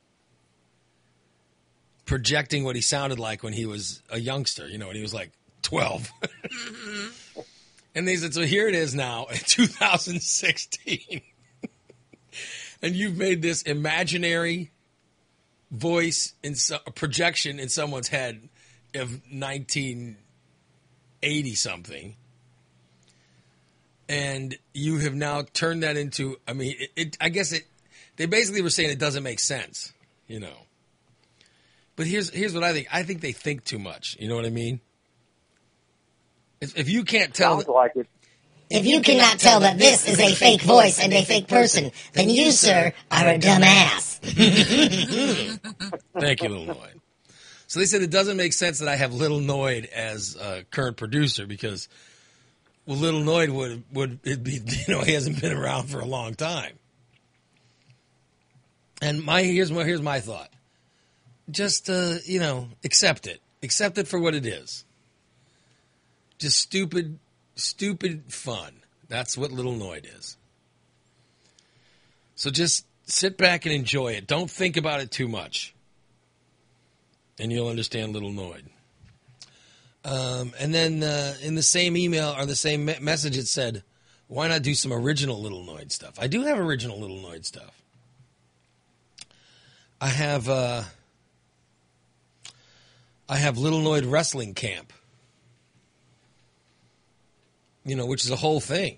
projecting what he sounded like when he was a youngster. You know, when he was like twelve. Mm-hmm. And they said, so here it is now in two thousand sixteen. And you've made this imaginary voice in so, a projection in someone's head of nineteen eighty something. And you have now turned that into, I mean, it, it, I guess it, they basically were saying it doesn't make sense, you know. But here's here's what I think. I think they think too much. You know what I mean? If, if you can't tell, Sounds like it. If you cannot tell that this is a fake voice and a fake person, then you, sir, are a dumbass. Thank you, Little Noid. So they said it doesn't make sense that I have Little Noid as a current producer because, well, Little Noid would would it be, you know, he hasn't been around for a long time. And my here's my here's my thought. Just uh, you know, accept it. Accept it for what it is. Just stupid stupid fun. That's what Little Noid is. So just sit back and enjoy it. Don't think about it too much. And you'll understand Little Noid. Um, and then uh, in the same email or the same me- message, it said, why not do some original Little Noid stuff? I do have original Little Noid stuff. I have uh, I have Little Noid Wrestling Camp. You know, which is a whole thing.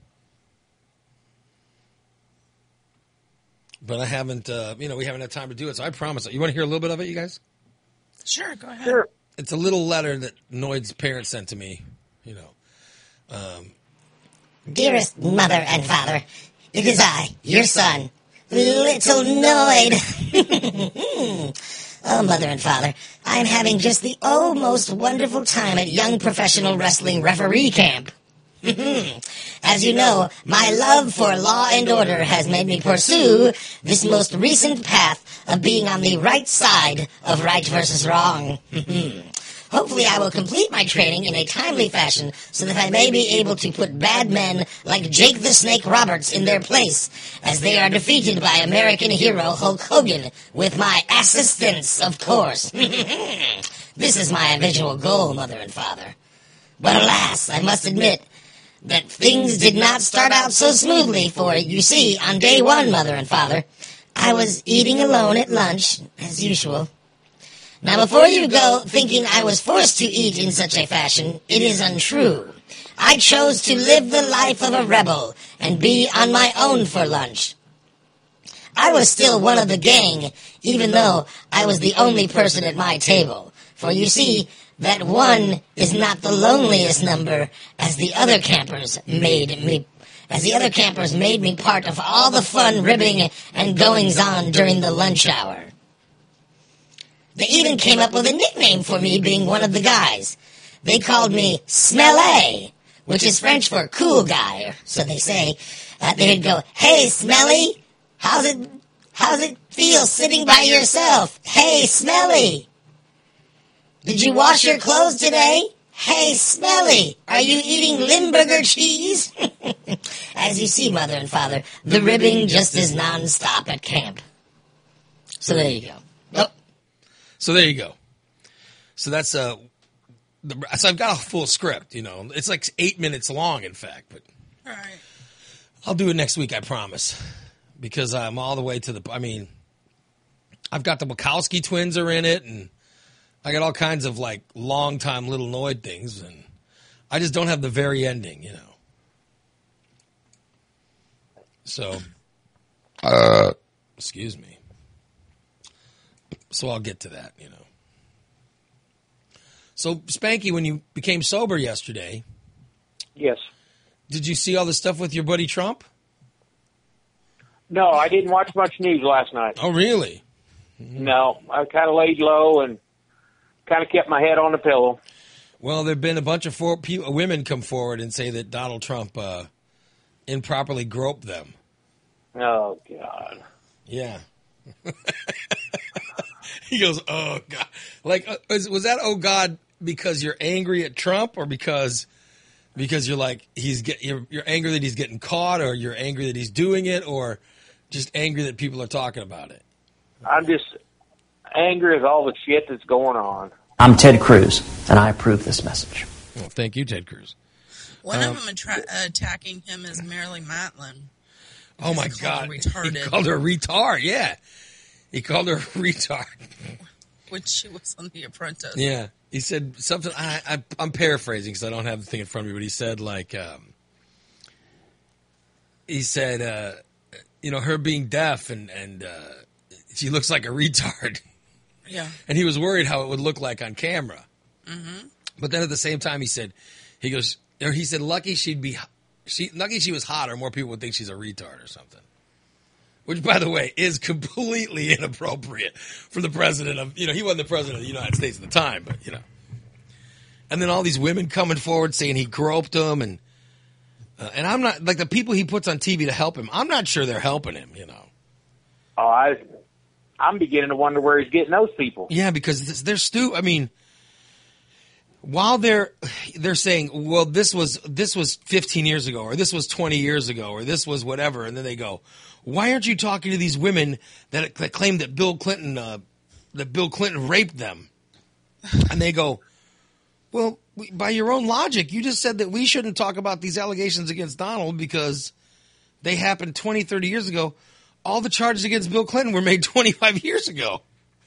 But I haven't, uh, you know, we haven't had time to do it, so I promise. You want to hear a little bit of it, you guys? Sure, go ahead. Sure. It's a little letter that Noid's parents sent to me, you know. Um, Dearest mother and father, it is I, your son, Little Noid. Oh, mother and father, I am having just the oh most wonderful time at Young Professional Wrestling Referee Camp. As you know, my love for law and order has made me pursue this most recent path of being on the right side of right versus wrong. Hopefully I will complete my training in a timely fashion so that I may be able to put bad men like Jake the Snake Roberts in their place as they are defeated by American hero Hulk Hogan with my assistance, of course. This is my eventual goal, mother and father. But alas, I must admit that things did not start out so smoothly, for, you see, on day one, mother and father, I was eating alone at lunch, as usual. Now, before you go thinking I was forced to eat in such a fashion, it is untrue. I chose to live the life of a rebel and be on my own for lunch. I was still one of the gang, even though I was the only person at my table. For you see, that one is not the loneliest number, as the other campers made me, as the other campers made me part of all the fun ribbing and goings-on during the lunch hour. They even came up with a nickname for me being one of the guys. They called me Smelly, which is French for cool guy, or so they say. Uh, they'd go, hey, Smelly, how's it, how's it feel sitting by yourself? Hey, Smelly. Did you wash your clothes today? Hey, Smelly, are you eating Limburger cheese? As you see, mother and father, the ribbing just is non-stop at camp. So there you go. Oh. So there you go. So that's uh, the, so I've got a full script. You know, it's like eight minutes long, in fact. But All right. I'll do it next week, I promise, because I'm all the way to the. I mean, I've got the Wachowski twins are in it, and I got all kinds of like long time Little Noid things, and I just don't have the very ending, you know. So, uh, excuse me. So I'll get to that, you know. So, Spanky, when you became sober yesterday, Yes. did you see all the stuff with your buddy Trump? No, I didn't watch much news last night. Oh, really? No, I kind of laid low and kind of kept my head on the pillow. Well, there have been a bunch of for, people, women come forward and say that Donald Trump uh, improperly groped them. Oh, God. Yeah. He goes, oh, God. Like, uh, was, was that, oh, God, because you're angry at Trump, or because because you're like, he's get, you're, you're angry that he's getting caught, or you're angry that he's doing it, or just angry that people are talking about it? I'm just angry at all the shit that's going on. I'm Ted Cruz, and I approve this message. Well, thank you, Ted Cruz. One Um, of them attra- attacking him is Marilyn Matlin. Oh, my He called God. her retarded. He called her a retard, yeah. He called her a retard. When she was on The Apprentice. Yeah. He said something, I, I, I'm paraphrasing because I don't have the thing in front of me, but he said, like, um, he said, uh, you know, her being deaf and, and uh, she looks like a retard. Yeah. And he was worried how it would look like on camera. Mm-hmm. But then at the same time, he said, he goes, or he said, lucky she'd be, she, lucky she was hot, or more people would think she's a retard or something. Which, by the way, is completely inappropriate for the president of, you know, he wasn't the president of the United States at the time, but, you know. And then all these women coming forward saying he groped them, and uh, and I'm not, like the people he puts on T V to help him, I'm not sure they're helping him, you know. Oh, I, I'm beginning to wonder where he's getting those people. Yeah, because they're stu. I mean, while they're they're saying, well, this was this was fifteen years ago, or this was twenty years ago, or this was whatever, and then they go, why aren't you talking to these women that, that claim that Bill Clinton uh, that Bill Clinton raped them? And they go, well, we, by your own logic, you just said that we shouldn't talk about these allegations against Donald because they happened twenty, thirty years ago. All the charges against Bill Clinton were made twenty-five years ago.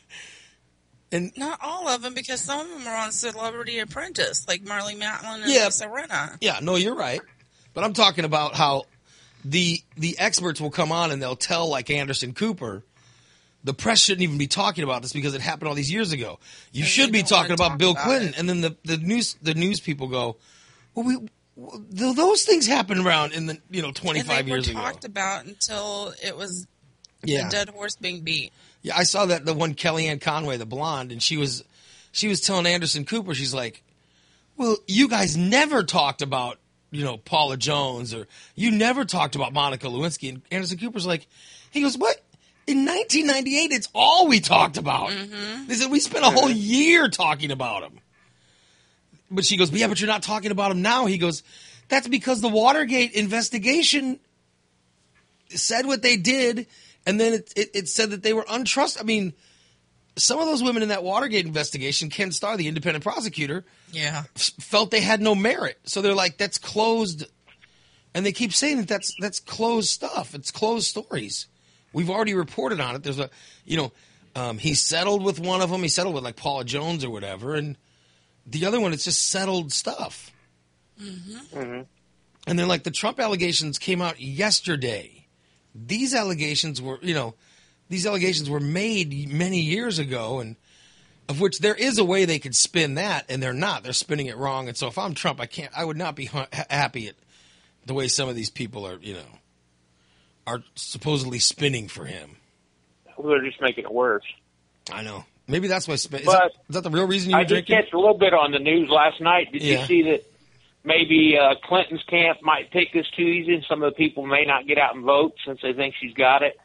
And not all of them, because some of them are on Celebrity Apprentice, like Marley Matlin and Yeah. Lisa Rinna. Yeah, no, you're right. But I'm talking about how the the experts will come on and they'll tell, like Anderson Cooper, the press shouldn't even be talking about this because it happened all these years ago. You And should they be don't talking wanna about talk Bill about Clinton. it. And then the, the news the news people go, well, we well, th- those things happened around in the you know And twenty-five they were years ago. talked about until it was Yeah. a dead horse being beat. Yeah, I saw that the one Kellyanne Conway, the blonde, and she was she was telling Anderson Cooper, she's like, well, you guys never talked about, you know, Paula Jones, or you never talked about Monica Lewinsky. And Anderson Cooper's like, he goes, what? In nineteen ninety-eight, it's all we talked about. They said we spent a whole year talking about him. But she goes, yeah, but you're not talking about him now. He goes, that's because the Watergate investigation said what they did, and then it, it, it said that they were untrust. I mean, some of those women in that Watergate investigation, Ken Starr, the independent prosecutor, Yeah. f- felt they had no merit. So they're like, that's closed. And they keep saying that that's, that's closed stuff. It's closed stories. We've already reported on it. There's a, you know, um, he settled with one of them. He settled with like Paula Jones or whatever. And the other one, it's just settled stuff. Mm-hmm. And then like the Trump allegations came out yesterday. These allegations were, you know, these allegations were made many years ago, and of which there is a way they could spin that, and they're not. They're spinning it wrong. And so if I'm Trump, I can't, I would not be ha- happy at the way some of these people are, you know, are supposedly spinning for him. They're just making it worse. I know. Maybe that's why. Spin- is, But that, is that the real reason you were I did drinking? catch a little bit on the news last night. Did Yeah. you see that maybe uh, Clinton's camp might take this too easy, and some of the people may not get out and vote since they think she's got it?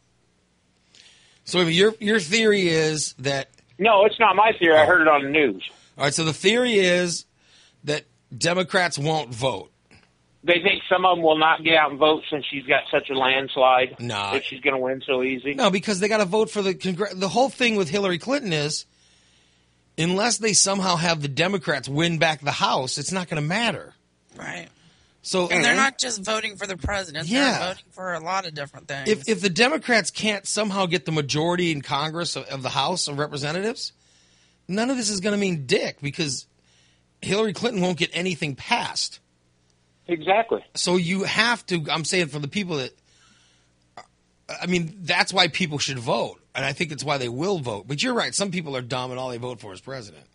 So your your theory is that No, it's not my theory. I heard it on the news. all right. So the theory is that Democrats won't vote. They think some of them will not get out and vote since she's got such a landslide. Nah. That she's going to win so easy. No, because they got to vote for the congr- the whole thing with Hillary Clinton is, unless they somehow have the Democrats win back the House, it's not going to matter. Right. So And they're not just voting for the president. Yeah. They're voting for a lot of different things. if if the Democrats can't somehow get the majority in Congress of, of the House of Representatives, none of this is going to mean dick because Hillary Clinton won't get anything passed. Exactly. So you have to, I'm saying for the people that, I mean, that's why people should vote. And I think it's why they will vote. But you're right. Some people are dumb and all they vote for is president.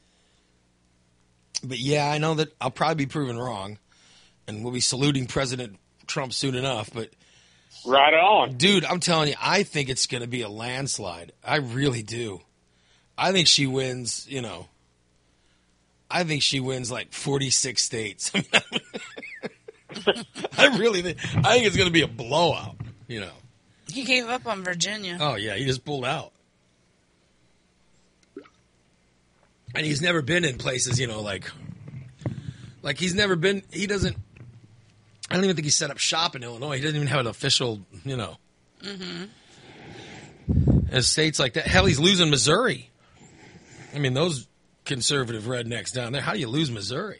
But yeah, I know that I'll probably be proven wrong. And we'll be saluting President Trump soon enough. But Right on. dude, I'm telling you, I think it's going to be a landslide. I really do. I think she wins, you know, I think she wins like forty-six states. I really think, I think it's going to be a blowout, you know. he gave up on Virginia. Oh, yeah, he just pulled out. And he's never been in places, you know, like, like he's never been, he doesn't, I don't even think he set up shop in Illinois. He doesn't even have an official, you know. Mm-hmm. In states like that. Hell, he's losing Missouri. I mean, those conservative rednecks down there, how do you lose Missouri?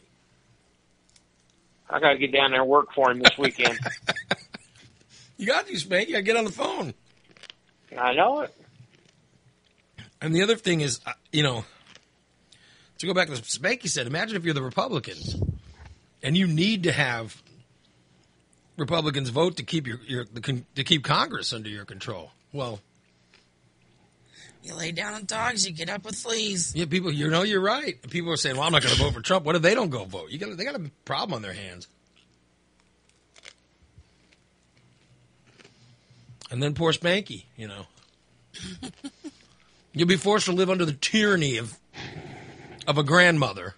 I got to get down there and work for him this weekend. You got to, Spank. You got to get on the phone. I know it. And the other thing is, uh, you know, to go back to what Spanky said, imagine if you're the Republicans and you need to have Republicans vote to keep your, your the, con- to keep Congress under your control. Well, You lay down with dogs, you get up with fleas. yeah, people, you know, you're right. People are saying, "Well, I'm not going to vote for Trump." What if they don't go vote? You got, they got a problem on their hands. And then poor Spanky, you know, you'll be forced to live under the tyranny of of a grandmother.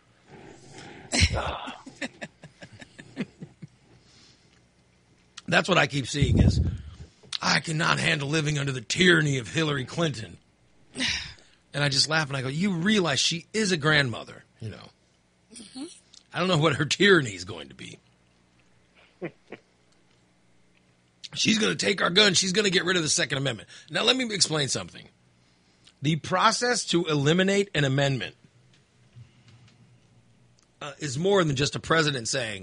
That's what I keep seeing is, I cannot handle living under the tyranny of Hillary Clinton. And I just laugh and I go, you realize she is a grandmother, you know. I don't know what her tyranny is going to be. She's going to take our guns. She's going to get rid of the Second Amendment. Now, let me explain something. The process to eliminate an amendment uh, is more than just a president saying,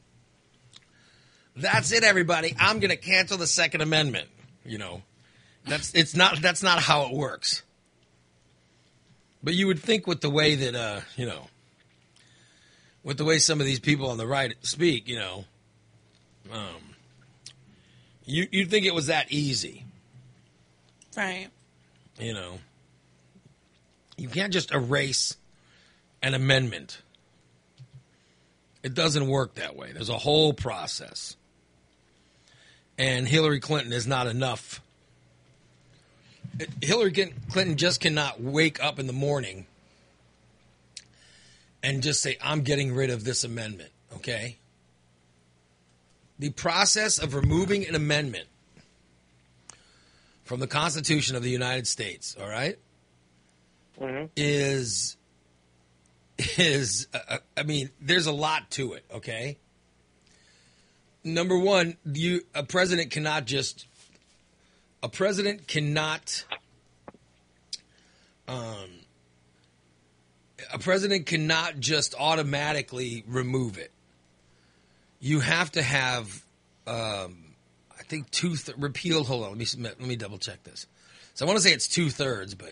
that's it, everybody. I'm going to cancel the Second Amendment. You know, that's it's not that's not how it works. But you would think with the way that, uh, you know, with the way some of these people on the right speak, you know, um, you, you'd think it was that easy. Right. You know, you can't just erase an amendment. It doesn't work that way. There's a whole process. And Hillary Clinton is not enough. Hillary Clinton just cannot wake up in the morning and just say, I'm getting rid of this amendment, okay? The process of removing an amendment from the Constitution of the United States, all right, mm-hmm. is, is uh, I mean, there's a lot to it, okay? Number one, you a president cannot just, a president cannot, um, a president cannot just automatically remove it. You have to have, um, I think two th- repealed. Hold on, let me let me double check this. So I want to say it's two thirds, but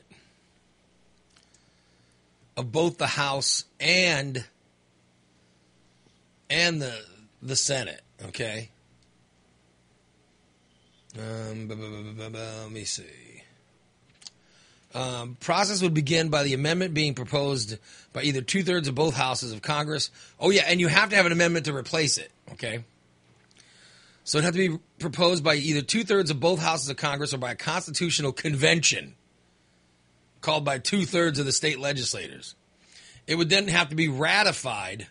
of both the House and and the the Senate. Okay. Um, bu- bu- bu- bu- bu- let me see. Um, process would begin by the amendment being proposed by either two-thirds of both houses of Congress. Oh, yeah, and you have to have an amendment to replace it, okay? So it have to be proposed by either two-thirds of both houses of Congress or by a constitutional convention called by two-thirds of the state legislators. It would then have to be ratified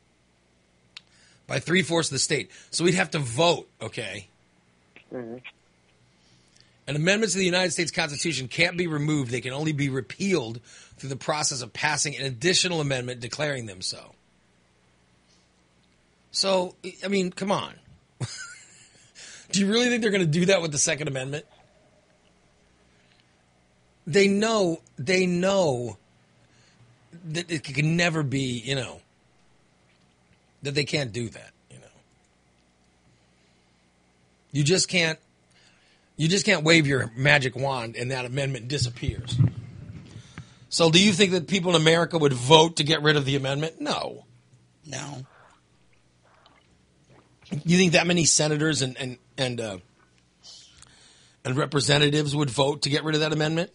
by three-fourths of the state. So we'd have to vote, okay? Mm-hmm. And amendments to the United States Constitution can't be removed. They can only be repealed through the process of passing an additional amendment declaring them so. So, I mean, come on. Do you really think they're going to do that with the Second Amendment? They know, they know that it can never be, you know, that they can't do that, you know. You just can't, you just can't wave your magic wand and that amendment disappears. So do you think that people in America would vote to get rid of the amendment? No. No. You think that many senators and and and, uh, and representatives would vote to get rid of that amendment?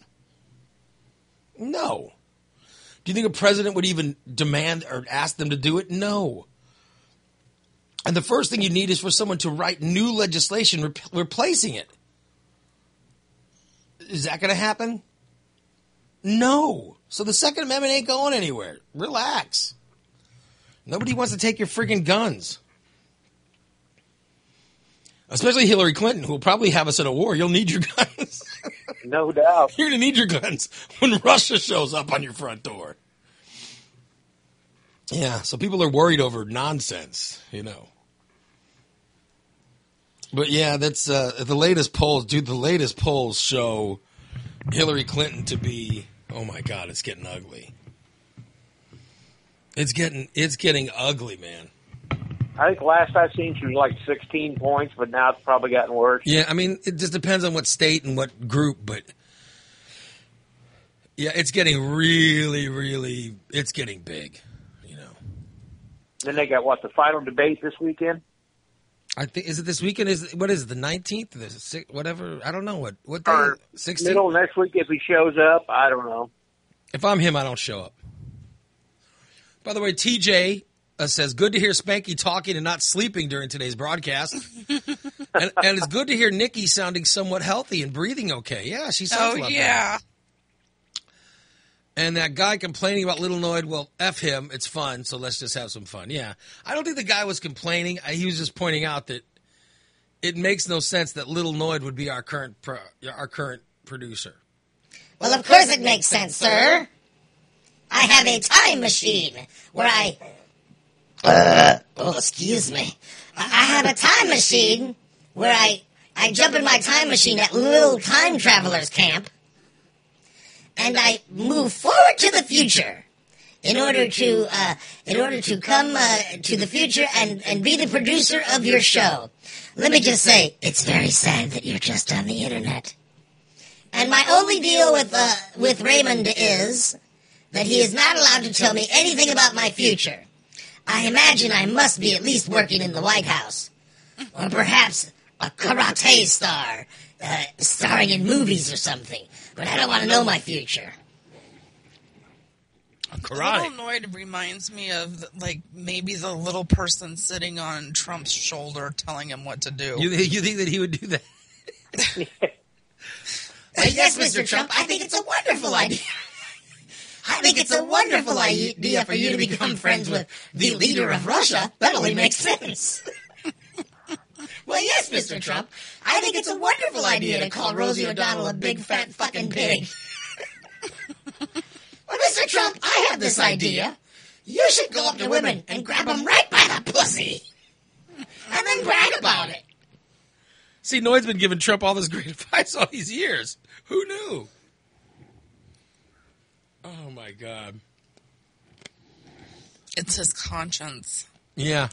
No. Do you think a president would even demand or ask them to do it? No. And the first thing you need is for someone to write new legislation re- replacing it. Is that going to happen? No. So the Second Amendment ain't going anywhere. Relax. Nobody wants to take your freaking guns. Especially Hillary Clinton, who will probably have us in a war. You'll need your guns. No doubt. You're going to need your guns when Russia shows up on your front door. Yeah, so people are worried over nonsense, you know. But yeah, that's uh, the latest polls. Dude, the latest polls show Hillary Clinton to be, oh my God, it's getting ugly. It's getting, it's getting ugly, man. I think last I seen she was like sixteen points, but now it's probably gotten worse. Yeah, I mean, it just depends on what state and what group, but yeah, it's getting really, really, it's getting big, you know. Then they got, what, the final debate this weekend? I think, is it this weekend? Is it, what is it, the nineteenth? The six, whatever, I don't know. What, what day? Or sixteenth? Middle next week if he shows up, I don't know. If I'm him, I don't show up. By the way, T J uh, says, good to hear Spanky talking and not sleeping during today's broadcast. and, and it's good to hear Nikki sounding somewhat healthy and breathing okay. Yeah, she sounds Oh, a lot yeah. better. And that guy complaining about Little Noid, well, F him. It's fun, so let's just have some fun. Yeah. I don't think the guy was complaining. He was just pointing out that it makes no sense that Little Noid would be our current pro, our current producer. Well, of course it makes sense, sir. I have a time machine where I Uh, oh, excuse me. I, I have a time machine where I, I jump in my time machine at Little Time Travelers Camp, and I move forward to the future in order to uh, in order to come uh, to the future and, and be the producer of your show. Let me just say, it's very sad that you're just on the internet. And my only deal with uh, with Raymond is that he is not allowed to tell me anything about my future. I imagine I must be at least working in the White House. Or perhaps a karate star, uh, starring in movies or something. But I don't want to know my future. Karate. Little Noid reminds me of, like, maybe the little person sitting on Trump's shoulder telling him what to do. You, you think that he would do that? Well, yes, Mister Trump, I think it's a wonderful idea. I think it's a wonderful idea for you to become friends with the leader of Russia. That only makes sense. Well, yes, Mister Trump, I think it's a wonderful idea to call Rosie O'Donnell a big fat fucking pig. Well, Mister Trump, I have this idea. You should go up to women and grab them right by the pussy. And then brag about it. See, Noid's been giving Trump all this great advice all these years. Who knew? Oh, my God. It's his conscience. Yeah.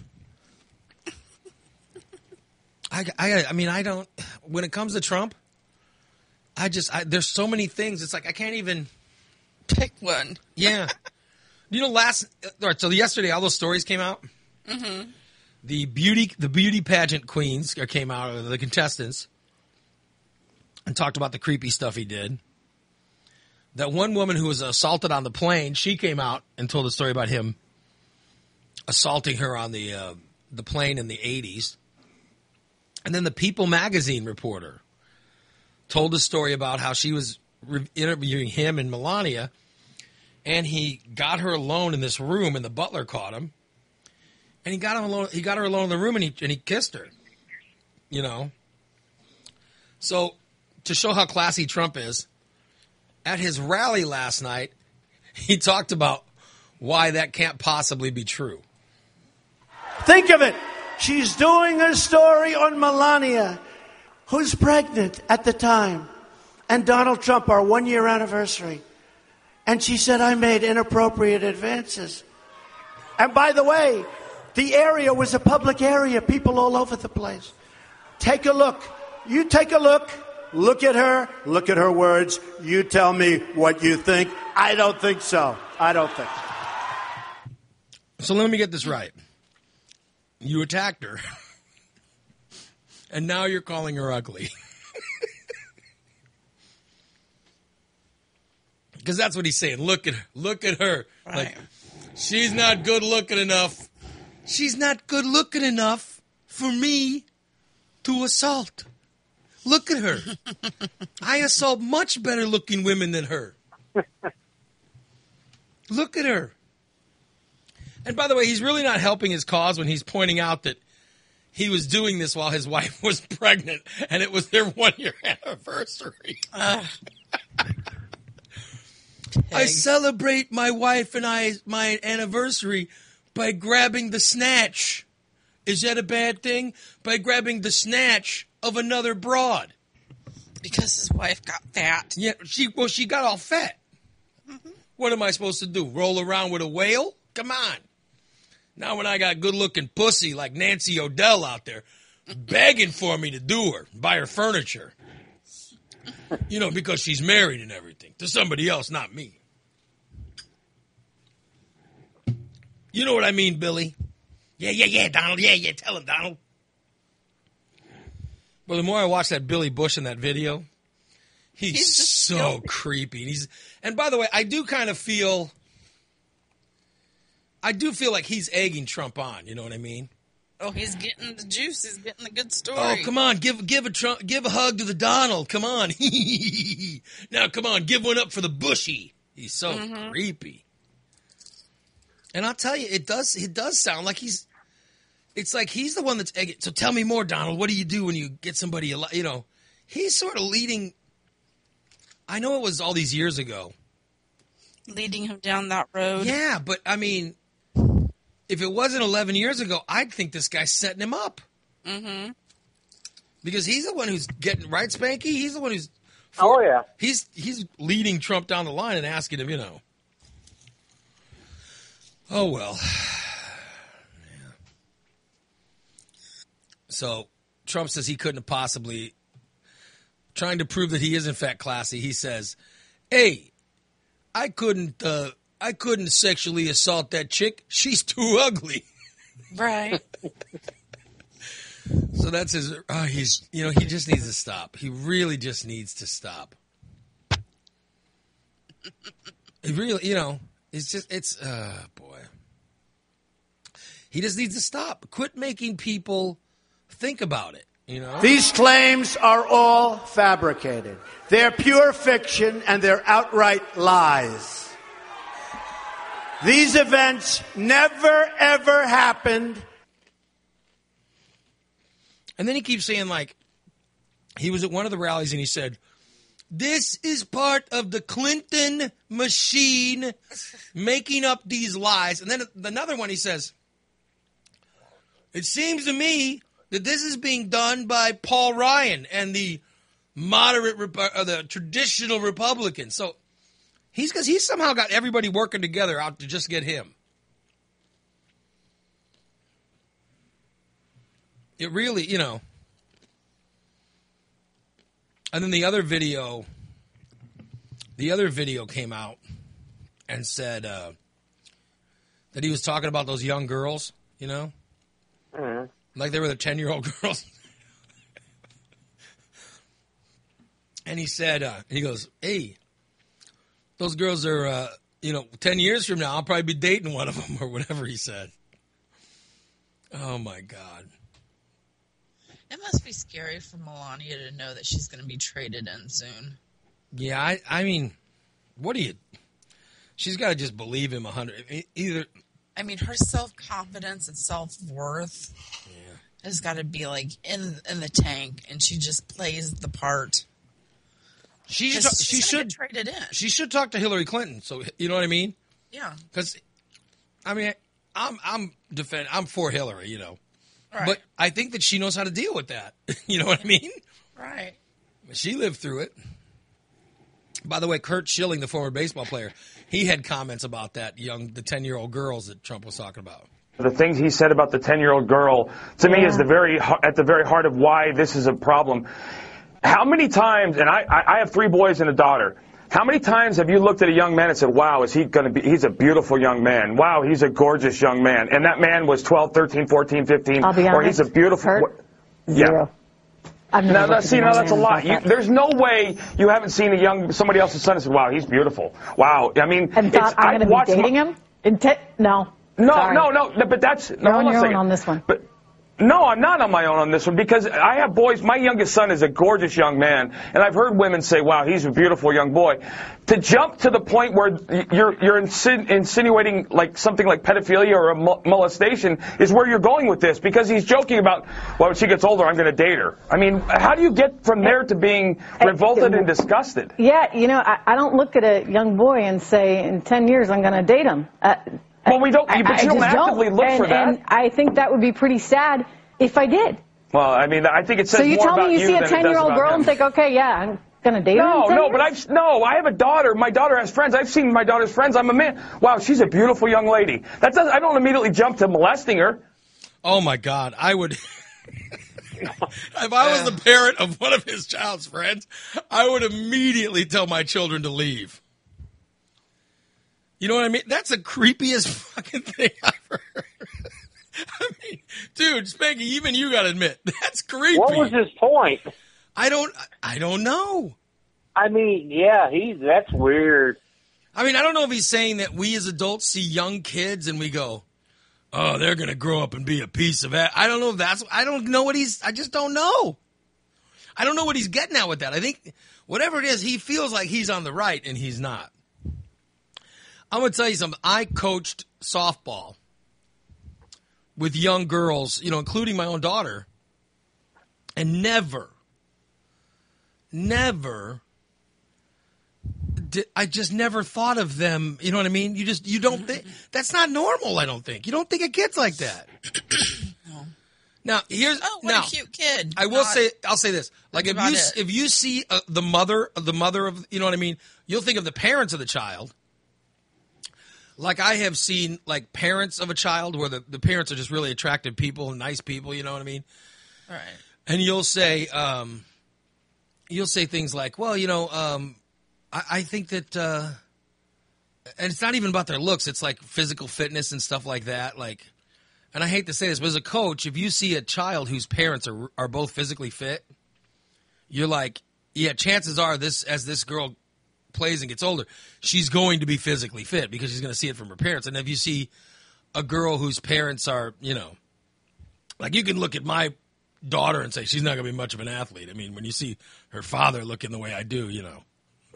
I, I, I mean, I don't... When it comes to Trump, I just... I, there's so many things. It's like I can't even... Pick one. Yeah. You know, last... All right, so yesterday, all those stories came out. Mm-hmm. The beauty the beauty pageant queens came out, the contestants, and talked about the creepy stuff he did. That one woman who was assaulted on the plane, she came out and told a story about him assaulting her on the uh, the plane in the eighties. And then the People magazine reporter told a story about how she was re- interviewing him and Melania, and he got her alone in this room, and the butler caught him. And he got him alone. He got her alone in the room, and he and he kissed her. You know. So, to show how classy Trump is, at his rally last night, he talked about why that can't possibly be true. Think of it. She's doing a story on Melania, who's pregnant at the time, and Donald Trump, our one-year anniversary. And she said, I made inappropriate advances. And by the way, the area was a public area, people all over the place. Take a look. You take a look. Look at her. Look at her words. You tell me what you think. I don't think so. I don't think so. So let me get this right. You attacked her, and now you're calling her ugly. Because that's what he's saying. Look at her. Look at her. Right. Like, she's not good looking enough. She's not good looking enough for me to assault. Look at her. I assault much better looking women than her. Look at her. And by the way, he's really not helping his cause when he's pointing out that he was doing this while his wife was pregnant and it was their one year anniversary. Uh, I celebrate my wife and I my anniversary by grabbing the snatch. Is that a bad thing? By grabbing the snatch of another broad. because his wife got fat. Yeah, she well, she got all fat. Mm-hmm. What am I supposed to do? Roll around with a whale? Come on. Now when I got good-looking pussy like Nancy O'Dell out there begging for me to do her, buy her furniture. You know, because she's married and everything. To somebody else, not me. You know what I mean, Billy? Yeah, yeah, yeah, Donald. Yeah, yeah, tell him, Donald. Well, the more I watch that Billy Bush in that video, he's, he's just so so creepy. He's and by the way, I do kind of feel, I do feel like he's egging Trump on. You know what I mean? Oh, he's getting the juice. He's getting the good story. Oh, come on, give give a Trump, give a hug to the Donald. Come on, now come on, give one up for the Bushy. He's so mm-hmm. creepy. And I'll tell you, it does it does sound like he's. It's like he's the one that's egging. So tell me more, Donald. What do you do when you get somebody? You know, he's sort of leading. I know it was all these years ago. Leading him down that road. Yeah, but I mean, if it wasn't eleven years ago, I'd think this guy's setting him up. Mm-hmm. Because he's the one who's getting, right, Spanky? He's the one who's... Oh, yeah. He's he's leading Trump down the line and asking him, you know. Oh, well. Yeah. So, Trump says he couldn't have possibly... Trying to prove that he is, in fact, classy, he says, hey, I couldn't, uh, I couldn't sexually assault that chick. She's too ugly. Right. So that's his, oh, he's, you know, he just needs to stop. He really just needs to stop. He really, you know, it's just, it's, uh, boy. He just needs to stop. Quit making people think about it, you know? These claims are all fabricated. They're pure fiction and they're outright lies. These events never, ever happened. And then he keeps saying, like, he was at one of the rallies and he said, this is part of the Clinton machine making up these lies. And then another one he says, it seems to me that this is being done by Paul Ryan and the moderate, or the traditional Republicans. So he's, because he's somehow got everybody working together out to just get him. It really, you know. And then the other video, the other video came out and said uh, that he was talking about those young girls, you know, Mm-hmm. like they were the ten-year-old girls. And he said, uh, he goes, hey, those girls are, uh, you know, ten years from now, I'll probably be dating one of them or whatever he said. Oh, my God. It must be scary for Melania to know that she's going to be traded in soon. Yeah, I, I mean, what do you... She's got to just believe him a hundred... Either... I mean, her self-confidence and self-worth Yeah. has got to be, like, in in the tank, and she just plays the part. She should, 'Cause she she's gonna should get traded in. She should talk to Hillary Clinton. So you know what I mean? Yeah. Because, I mean, I'm I'm defend I'm for Hillary, you know, Right. but I think that she knows how to deal with that. You know what I mean? Right. She lived through it. By the way, Kurt Schilling, the former baseball player, he had comments about that young, the ten-year-old girls that Trump was talking about. The things he said about the ten-year-old girl, to me, is the very at the very heart of why this is a problem. How many times, and I, I have three boys and a daughter, how many times have you looked at a young man and said, wow, is he going to be, he's a beautiful young man. Wow, he's a gorgeous young man. And that man was twelve, thirteen, fourteen, fifteen, I'll be honest, or he's a beautiful... Kurt, yeah. Zero. I've never Now, looked that, at see, a now young that's a man lot. like You, that. there's no way you haven't seen a young somebody else's son and said, wow, he's beautiful. Wow. I mean, And thought it's, I'm I going to be watch dating my, him? In te- no. No, Sorry. no, no, no, but that's... You're no, on hold your a own second. on this one. But, no, I'm not on my own on this one because I have boys. My youngest son is a gorgeous young man, and I've heard women say, wow, he's a beautiful young boy. To jump to the point where you're you're insin- insinuating like something like pedophilia or a mo- molestation is where you're going with this because he's joking about, well, when she gets older, I'm going to date her. I mean, how do you get from there to being revolted and disgusted? Yeah, you know, I, I don't look at a young boy and say, in ten years, I'm going to date him. Uh, Well, we don't, I, but I you don't just actively don't. look and, for that. And I think that would be pretty sad if I did. Well, I mean, I think it says So you more tell about me you you see a than it does ten-year-old about girl him. and think, okay, yeah, I'm going to date her No, in ten no, years? but I've no. I have a daughter. My daughter has friends. I've seen my daughter's friends. I'm a man. Wow, she's a beautiful young lady. That does. I don't immediately jump to molesting her. Oh my God, I would. If I was the parent of one of his child's friends, I would immediately tell my children to leave. You know what I mean? That's the creepiest fucking thing I've heard. I mean, dude, Spanky, even you got to admit that's creepy. What was his point? I don't. I don't know. I mean, yeah, he's that's weird. I mean, I don't know if he's saying that we as adults see young kids and we go, "Oh, they're gonna grow up and be a piece of that." I don't know if that's. I don't know what he's. I just don't know. I don't know what he's getting at with that. I think whatever it is, he feels like he's on the right and he's not. I'm going to tell you something. I coached softball with young girls, you know, including my own daughter, and never, never di- I just never thought of them. You know what I mean? You just, you don't think, that's not normal, I don't think. You don't think of kids like that. No. Now, here's, Oh, what now, a cute kid. I will Not- say, I'll say this. Like, if about you, it. if you see uh, the mother, the mother of, you know what I mean? You'll think of the parents of the child. Like, I have seen, like, parents of a child where the, the parents are just really attractive people and nice people, you know what I mean? Right. And you'll say, um, you'll say things like, well, you know, um, I, I think that, uh, and it's not even about their looks. It's like physical fitness and stuff like that. Like, and I hate to say this, but as a coach, if you see a child whose parents are are both physically fit, you're like, yeah, chances are this, as this girl plays and gets older, she's going to be physically fit because she's going to see it from her parents. And if you see a girl whose parents are, you know, like you can look at my daughter and say she's not going to be much of an athlete. I mean, when you see her father looking the way I do, you know.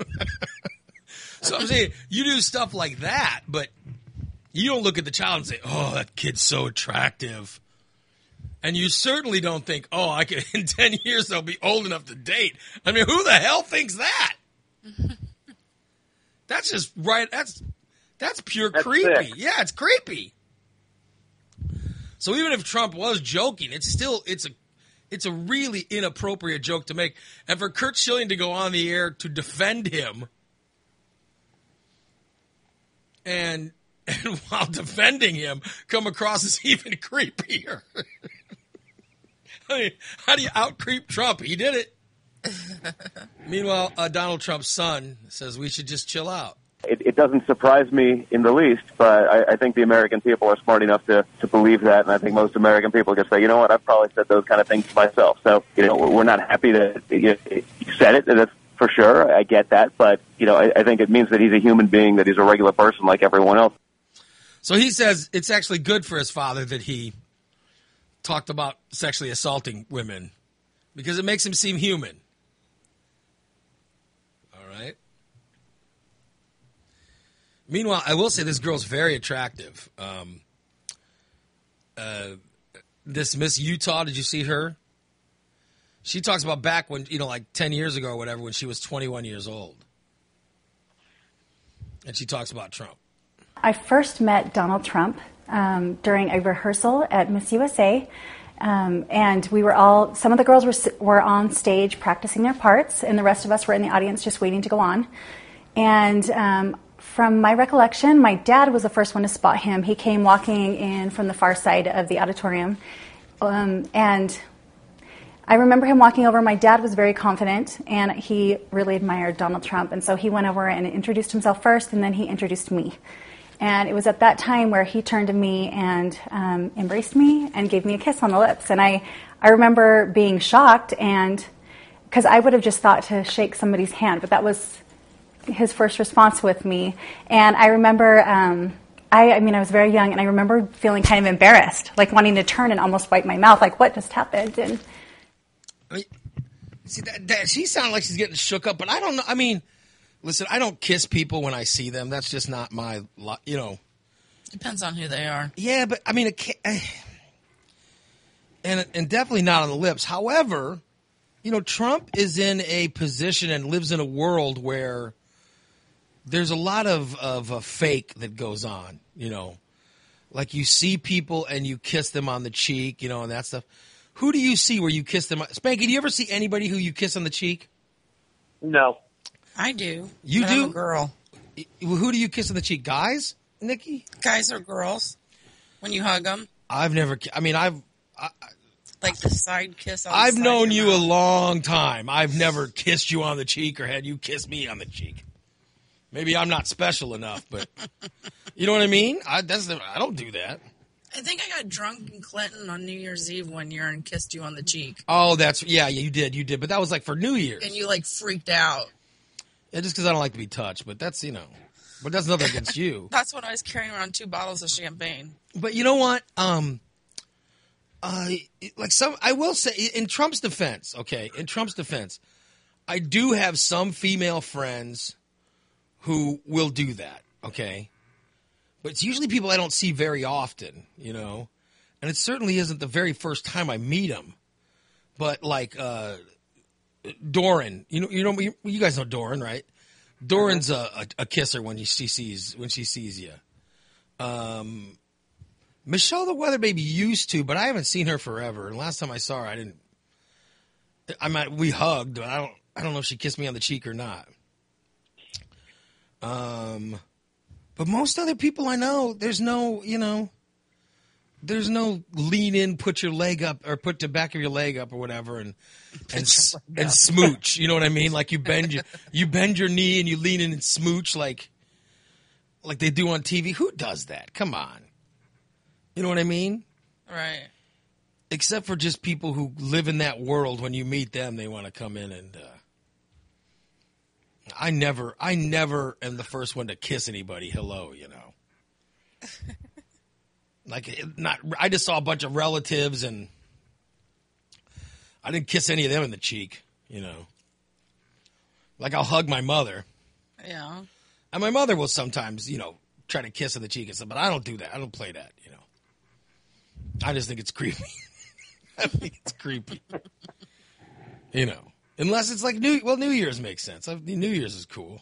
So I'm saying you do stuff like that, but you don't look at the child and say, oh, that kid's so attractive. And you certainly don't think, oh, I can, in ten years they'll be old enough to date. I mean, who the hell thinks that? That's just right. That's that's pure That's creepy. sick. Yeah, it's creepy. So even if Trump was joking, it's still it's a it's a really inappropriate joke to make. And for Curt Schilling to go on the air to defend him, and and while defending him, come across as even creepier. I mean, how do you out creep Trump? He did it. Meanwhile, uh, Donald Trump's son says we should just chill out. It, it doesn't surprise me in the least, but I, I think the American people are smart enough to, to believe that, and I think most American people can say, you know what, I've probably said those kind of things to myself. So, you know, we're not happy that you said it, that's for sure. I get that, but, you know, I, I think it means that he's a human being, that he's a regular person like everyone else. So he says it's actually good for his father that he talked about sexually assaulting women because it makes him seem human. All right. Meanwhile, I will say this girl's very attractive. Um, uh, this Miss Utah, did you see her? She talks about back when, you know, like ten years ago or whatever, when she was twenty-one years old. And she talks about Trump. I first met Donald Trump um, during a rehearsal at Miss U S A. Um, and we were all, some of the girls were, were on stage practicing their parts, and the rest of us were in the audience just waiting to go on. And um, from my recollection, my dad was the first one to spot him. He came walking in from the far side of the auditorium. Um, and I remember him walking over. My dad was very confident, and he really admired Donald Trump. And so he went over and introduced himself first, and then he introduced me. And it was at that time where he turned to me and um, embraced me and gave me a kiss on the lips. And I, I remember being shocked, and because I would have just thought to shake somebody's hand, but that was his first response with me. And I remember, um, I, I mean, I was very young, and I remember feeling kind of embarrassed, like wanting to turn and almost wipe my mouth, like, what just happened? And I mean, see, that, that, she sounded like she's getting shook up, but I don't know. I mean, listen, I don't kiss people when I see them. That's just not my, you know. Depends on who they are. Yeah, but I mean, it and and definitely not on the lips. However, you know, Trump is in a position and lives in a world where there's a lot of of a fake that goes on. You know, like you see people and you kiss them on the cheek, you know, and that stuff. Who do you see where you kiss them? Spanky, do you ever see anybody who you kiss on the cheek? No. I do. You but do? I'm a girl. Who do you kiss on the cheek? Guys, Nikki? Guys or girls? When you hug them? I've never. I mean, I've. I, like the side kiss. On the I've side known of your you mouth. a long time. I've never kissed you on the cheek or had you kiss me on the cheek. Maybe I'm not special enough, but you know what I mean. I that's the, I don't do that. I think I got drunk in Clinton on New Year's Eve one year and kissed you on the cheek. Oh, that's yeah, yeah. You did, you did, but that was like for New Year's. And you like freaked out. Yeah, just because I don't like to be touched, but that's, you know, but that's nothing against you. That's when I was carrying around two bottles of champagne. But you know what? Um, uh, like some, I will say, in Trump's defense, okay, in Trump's defense, I do have some female friends who will do that, okay? But it's usually people I don't see very often, you know? And it certainly isn't the very first time I meet them. But like, uh, Doran, you know, you know, you guys know Doran, right? Doran's a, a, a kisser when she sees when she sees you. Um, Michelle the Weather Baby used to, but I haven't seen her forever. And last time I saw her, I didn't. I might we hugged, but I don't. I don't know if she kissed me on the cheek or not. Um, but most other people I know, there's no, you know, there's no lean in, put your leg up, or put the back of your leg up, or whatever, and and and smooch. You know what I mean? Like you bend your you bend your knee and you lean in and smooch like like they do on T V. Who does that? Come on. You know what I mean? Right. Except for just people who live in that world. When you meet them, they want to come in and. Uh, I never, I never am the first one to kiss anybody. Hello, you know. Like, not. I just saw a bunch of relatives, and I didn't kiss any of them in the cheek. You know. Like I'll hug my mother. Yeah. And my mother will sometimes, you know, try to kiss in the cheek and stuff, but I don't do that. I don't play that. You know. I just think it's creepy. I think it's creepy. You know. Unless it's like New well, New Year's makes sense. New Year's is cool.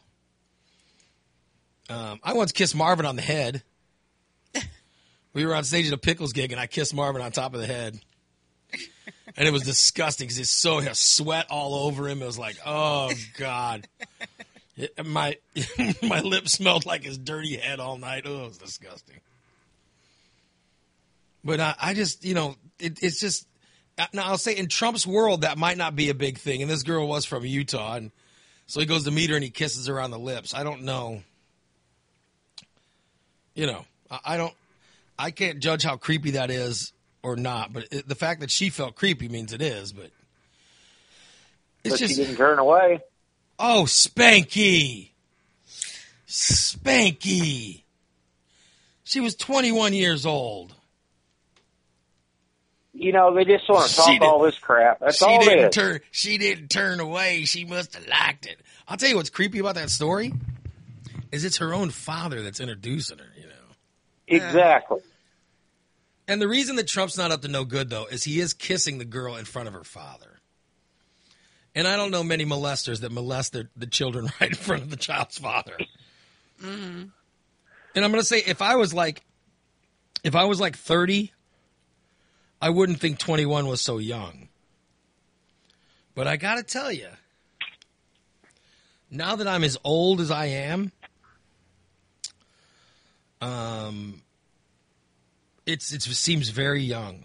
Um, I once kissed Marvin on the head. We were on stage at a Pickles gig, and I kissed Marvin on top of the head, and it was disgusting because it's so he had sweat all over him. It was like, oh god, it, my my lips smelled like his dirty head all night. Oh, it was disgusting. But I, I just, you know, it, it's just. Now, I'll say in Trump's world, that might not be a big thing. And this girl was from Utah. And so he goes to meet her and he kisses her on the lips. I don't know. You know, I don't, I can't judge how creepy that is or not. But it, the fact that she felt creepy means it is. But it's but just. She didn't turn away. Oh, Spanky. Spanky. She was twenty-one years old. You know, they just want to talk all this crap. That's she all it didn't is. turn. She didn't turn away. She must have liked it. I'll tell you what's creepy about that story is it's her own father that's introducing her. You know, exactly. And the reason that Trump's not up to no good though is he is kissing the girl in front of her father. And I don't know many molesters that molest their, the children right in front of the child's father. Mm-hmm. And I'm going to say, if I was like, if I was like thirty. I wouldn't think twenty-one was so young. But I got to tell you, now that I'm as old as I am, um, it's, it's, it seems very young.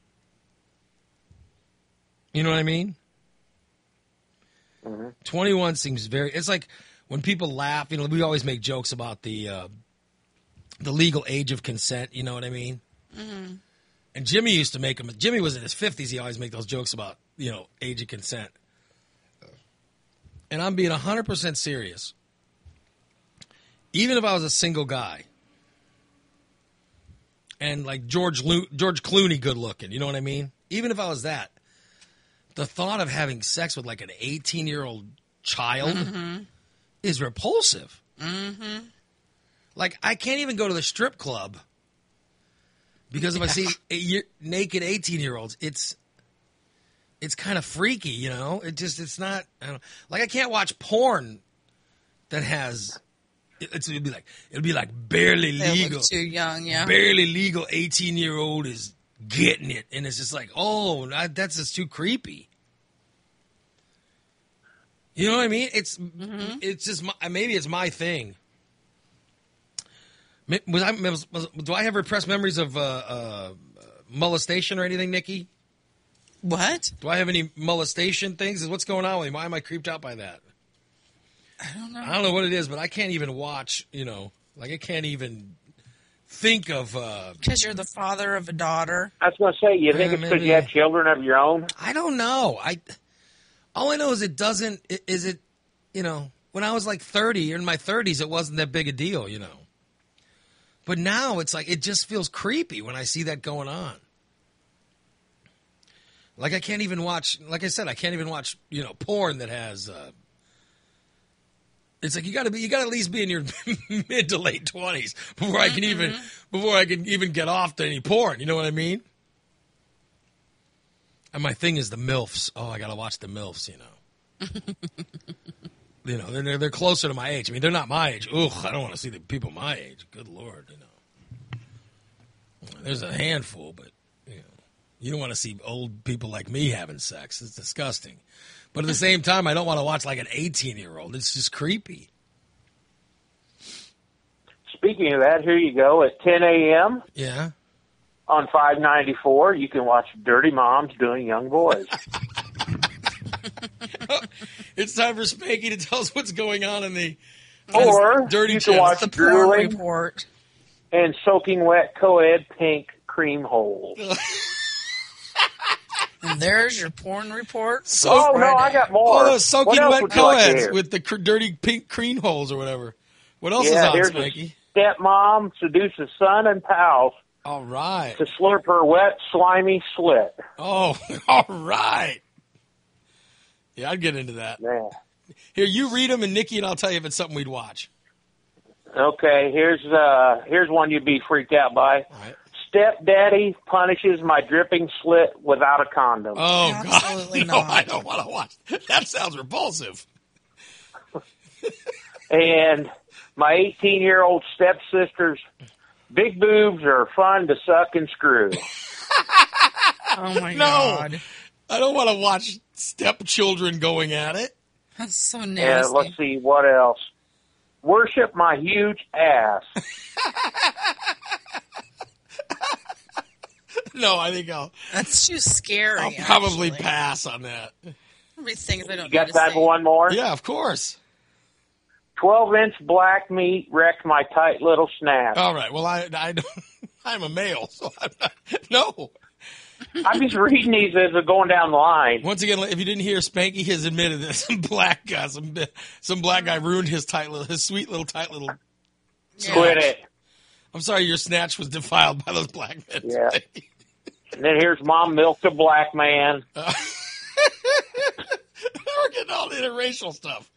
You know what I mean? Mm-hmm. twenty-one seems very, it's like when people laugh, you know, we always make jokes about the, uh, the legal age of consent. You know what I mean? Mm-hmm. And Jimmy used to make them. Jimmy was in his fifties. He always make those jokes about, you know, age of consent. And I'm being one hundred percent serious. Even if I was a single guy and like George Lu- George Clooney good looking, you know what I mean? Even if I was that, the thought of having sex with like an eighteen-year-old child mm-hmm. is repulsive. Mm-hmm. Like, I can't even go to the strip club. Because if I see a, naked eighteen-year-olds, it's it's kind of freaky, you know? It just, it's not, I don't, like I can't watch porn that has, it, it's, it'll be like, it'll be like barely They legal. look too young, yeah. Barely legal eighteen-year-old is getting it. And it's just like, oh, I, that's just too creepy. You know what I mean? It's, mm-hmm. it's just, my, maybe it's my thing. Was I, was, was, do I have repressed memories of uh, uh, molestation or anything, Nikki? What? Do I have any molestation things? What's going on with me? Why am I creeped out by that? I don't know. I don't know what it is, but I can't even watch, you know, like I can't even think of... Because uh, you're the father of a daughter. I was going to say, you think uh, it's because you have children of your own? I don't know. I All I know is it doesn't... Is it, you know, when I was like thirty, or in my thirties, it wasn't that big a deal, you know. But now it's like, it just feels creepy when I see that going on. Like I can't even watch, like I said, I can't even watch, you know, porn that has, uh, it's like you gotta be, you gotta at least be in your mid to late twenties before I can mm-hmm. even, before I can even get off to any porn. You know what I mean? And my thing is the MILFs. Oh, I gotta watch the MILFs, you know. You know, they're they're closer to my age. I mean, they're not my age. Ugh, I don't want to see the people my age. Good Lord, you know. There's a handful, but you know, you don't want to see old people like me having sex. It's disgusting. But at the same time, I don't want to watch like an eighteen-year-old. It's just creepy. Speaking of that, here you go. At ten a.m. Yeah. on five ninety-four, you can watch Dirty Moms Doing Young Boys. It's time for Spanky to tell us what's going on in the Or dirty you can chest. watch The Drooling porn report. and Soaking Wet Co-Ed Pink Cream Holes. And there's your porn report. So, oh, no, I got more. Oh, soaking What else wet would you like to co-eds hear? with the cr- dirty pink cream holes or whatever. What else yeah, is on, here's Spanky? a stepmom seduces son and pals All right. to slurp her wet, slimy slit. Oh, all right. Yeah, I'd get into that. Yeah. Here, you read them, and Nikki and I'll tell you if it's something we'd watch. Okay, here's uh, here's one you'd be freaked out by. All right. Stepdaddy punishes my dripping slit without a condom. Oh, Absolutely God. No, not. I don't want to watch. That sounds repulsive. And my eighteen-year-old stepsister's big boobs are fun to suck and screw. Oh, my No. God. I don't want to watch stepchildren going at it. That's so And nasty. let's see, what else? Worship my huge ass. No, I think I'll, That's too scary. I'll probably actually. pass on that. Everything they don't You got need to time say. for one more? Yeah, of course. twelve-inch black meat wrecked my tight little snap. All right. Well, I, I don't, I'm a male, so I'm not. No. I'm just reading these as they're going down the line. Once again, if you didn't hear, Spanky has admitted that some black guy, some some black guy ruined his tight little, his sweet little tight little. Yeah. Quit it. I'm sorry, your snatch was defiled by those black men. Yeah. And then here's Mom milked a black man. Uh, we're getting all the interracial stuff.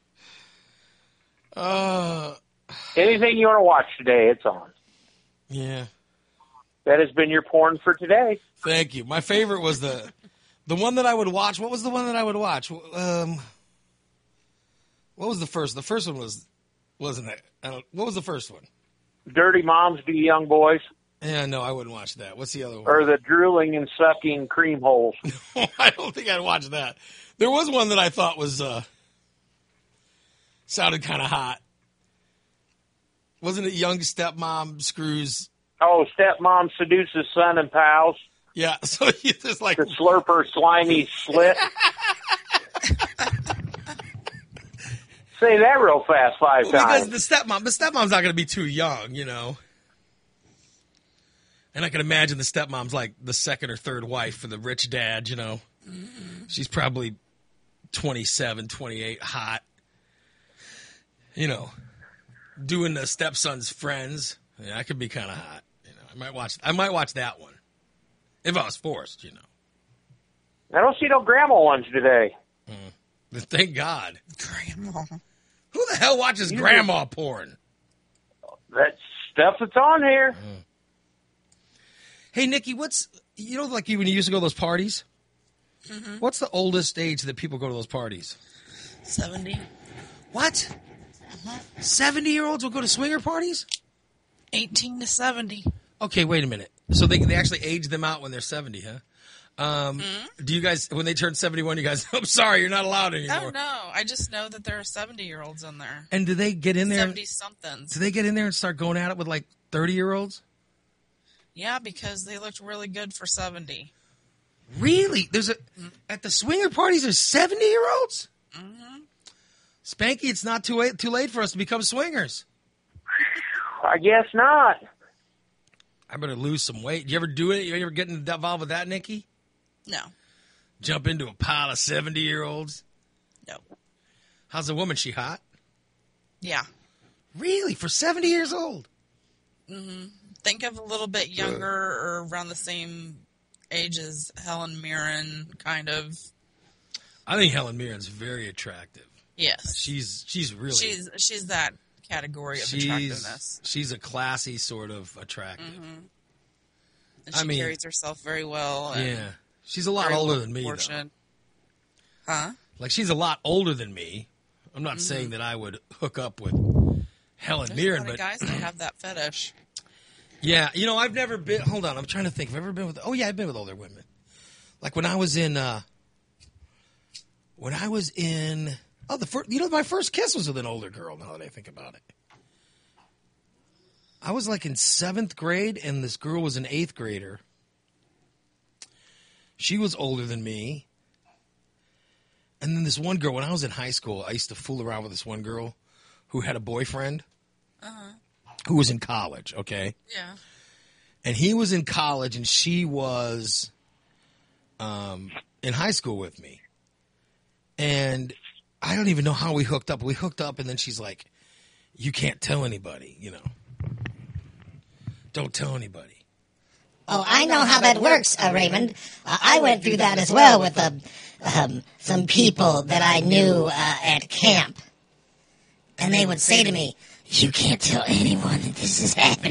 Uh, Anything you want to watch today, it's on. yeah. That has been your porn for today. Thank you. My favorite was the the one that I would watch. What was the one that I would watch? Um, what was the first? The first one was wasn't it? I don't, what was the first one? Dirty Moms Do Young Boys, Yeah, no, I wouldn't watch that. What's the other one? or the drooling and sucking cream holes. I don't think I'd watch that. There was one that I thought was uh, sounded kind of hot. Wasn't it Young Stepmom Screws? Oh, stepmom seduces son and pals Yeah, so you just like to slurp her slimy slit. Say that real fast five well, because times. the stepmom, the stepmom's not going to be too young, you know. And I can imagine the stepmom's like the second or third wife for the rich dad, you know. Mm-hmm. She's probably twenty-seven, twenty-eight, hot. You know, doing the stepson's friends. Yeah, that could be kind of hot. You know, I might watch. I might watch that one if I was forced. You know. I don't see no grandma ones today. Mm. Thank God. Grandma. Who the hell watches You grandma porn? That stuff that's on here. Mm. Hey, Nikki, what's you know like you when you used to go to those parties? Mm-hmm. What's the oldest age that people go to those parties? seventy. What? seventy-year-olds will go to swinger parties? eighteen to seventy. Okay, wait a minute. So they they actually age them out when they're seventy, huh? Um, Mm-hmm. Do you guys, when they turn seventy-one, you guys, I'm sorry, you're not allowed anymore. Oh, no. I just know that there are seventy-year-olds in there. And do they get in there? seventy-somethings. Do they get in there and start going at it with like thirty-year-olds? Yeah, because they looked really good for seventy. Really? There's a at the swinger parties there's seventy-year-olds? Mm-hmm. Spanky, it's not too late, too late for us to become swingers. I guess not. I better lose some weight. You ever do it? You ever get involved with that, Nikki? No. Jump into a pile of seventy-year-olds? No. How's the woman? She hot? Yeah. Really? For seventy years old? Mm-hmm. Think of a little bit younger or around the same age as Helen Mirren, kind of. I think Helen Mirren's very attractive. Yes. She's she's really She's she's that category of she's, attractiveness. She's a classy sort of attractive. Mm-hmm. And she I mean, carries herself very well. And yeah. She's a lot very older well than me, though. proportioned. Huh? Like, she's a lot older than me. I'm not Mhm. saying that I would hook up with Helen There's Mirren, a lot of but guys that have that fetish. yeah, you know, I've never been. Hold on, I'm trying to think. Have I ever been with? Oh yeah, I've been with older women. Like when I was in, uh, when I was in, oh the first, you know, my first kiss was with an older girl. Now that I think about it, I was like in seventh grade, and this girl was an eighth grader. She was older than me. And then this one girl, when I was in high school, I used to fool around with this one girl who had a boyfriend Uh-huh. who was in college, okay? Yeah. And he was in college, and she was um, in high school with me. And I don't even know how we hooked up. We hooked up, and then she's like, you can't tell anybody, you know. Don't tell anybody. Oh, I know how that works, uh, Raymond. Uh, I went through that as well with uh, um, some people that I knew uh, at camp. And they would say to me, you can't tell anyone that this is happening.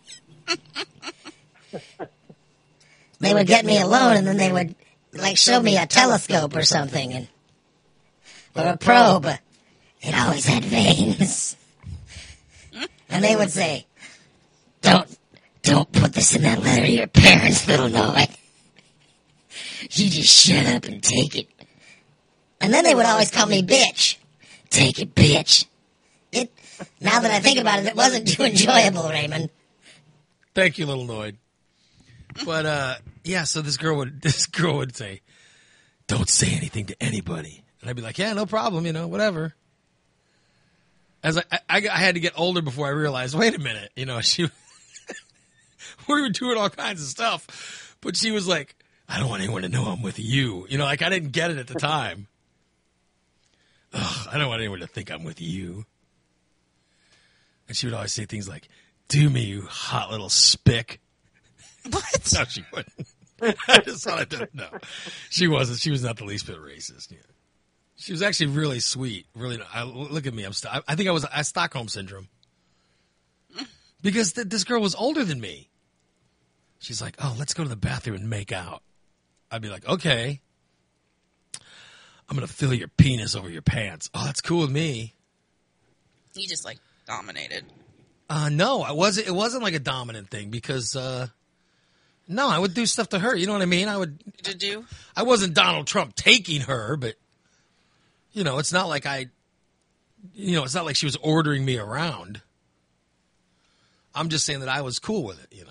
They would get me alone, and then they would, like, show me a telescope or something, and or a probe. It always had veins. And they would say, don't Don't put this in that letter to your parents, little Noah. You just shut up and take it. And then they would always call me bitch. Take it, bitch. It. Now that I think about it, it wasn't too enjoyable, Raymond. Thank you, little Noid. But uh, yeah, so this girl would this girl would say, "Don't say anything to anybody," and I'd be like, "Yeah, no problem, you know, whatever." As I I, I had to get older before I realized, wait a minute, you know, she. We were doing all kinds of stuff, but she was like, I don't want anyone to know I'm with you. You know, like I didn't get it at the time. Ugh, I don't want anyone to think I'm with you. And she would always say things like, do me, you hot little spick. What? No, she wouldn't. I just thought I didn't know. She wasn't. She was not the least bit racist. Yeah. She was actually really sweet. Really, I, look at me. I'm. St- I think I was. I Stockholm syndrome because th- this girl was older than me. She's like, oh, let's go to the bathroom and make out. I'd be like, okay. I'm going to fill your penis over your pants. Oh, that's cool with me. You just, like, dominated. Uh, no, I wasn't. It wasn't like a dominant thing because, uh, no, I would do stuff to her. You know what I mean? I would. Did you? I wasn't Donald Trump taking her, but, you know, it's not like I, you know, it's not like she was ordering me around. I'm just saying that I was cool with it, you know.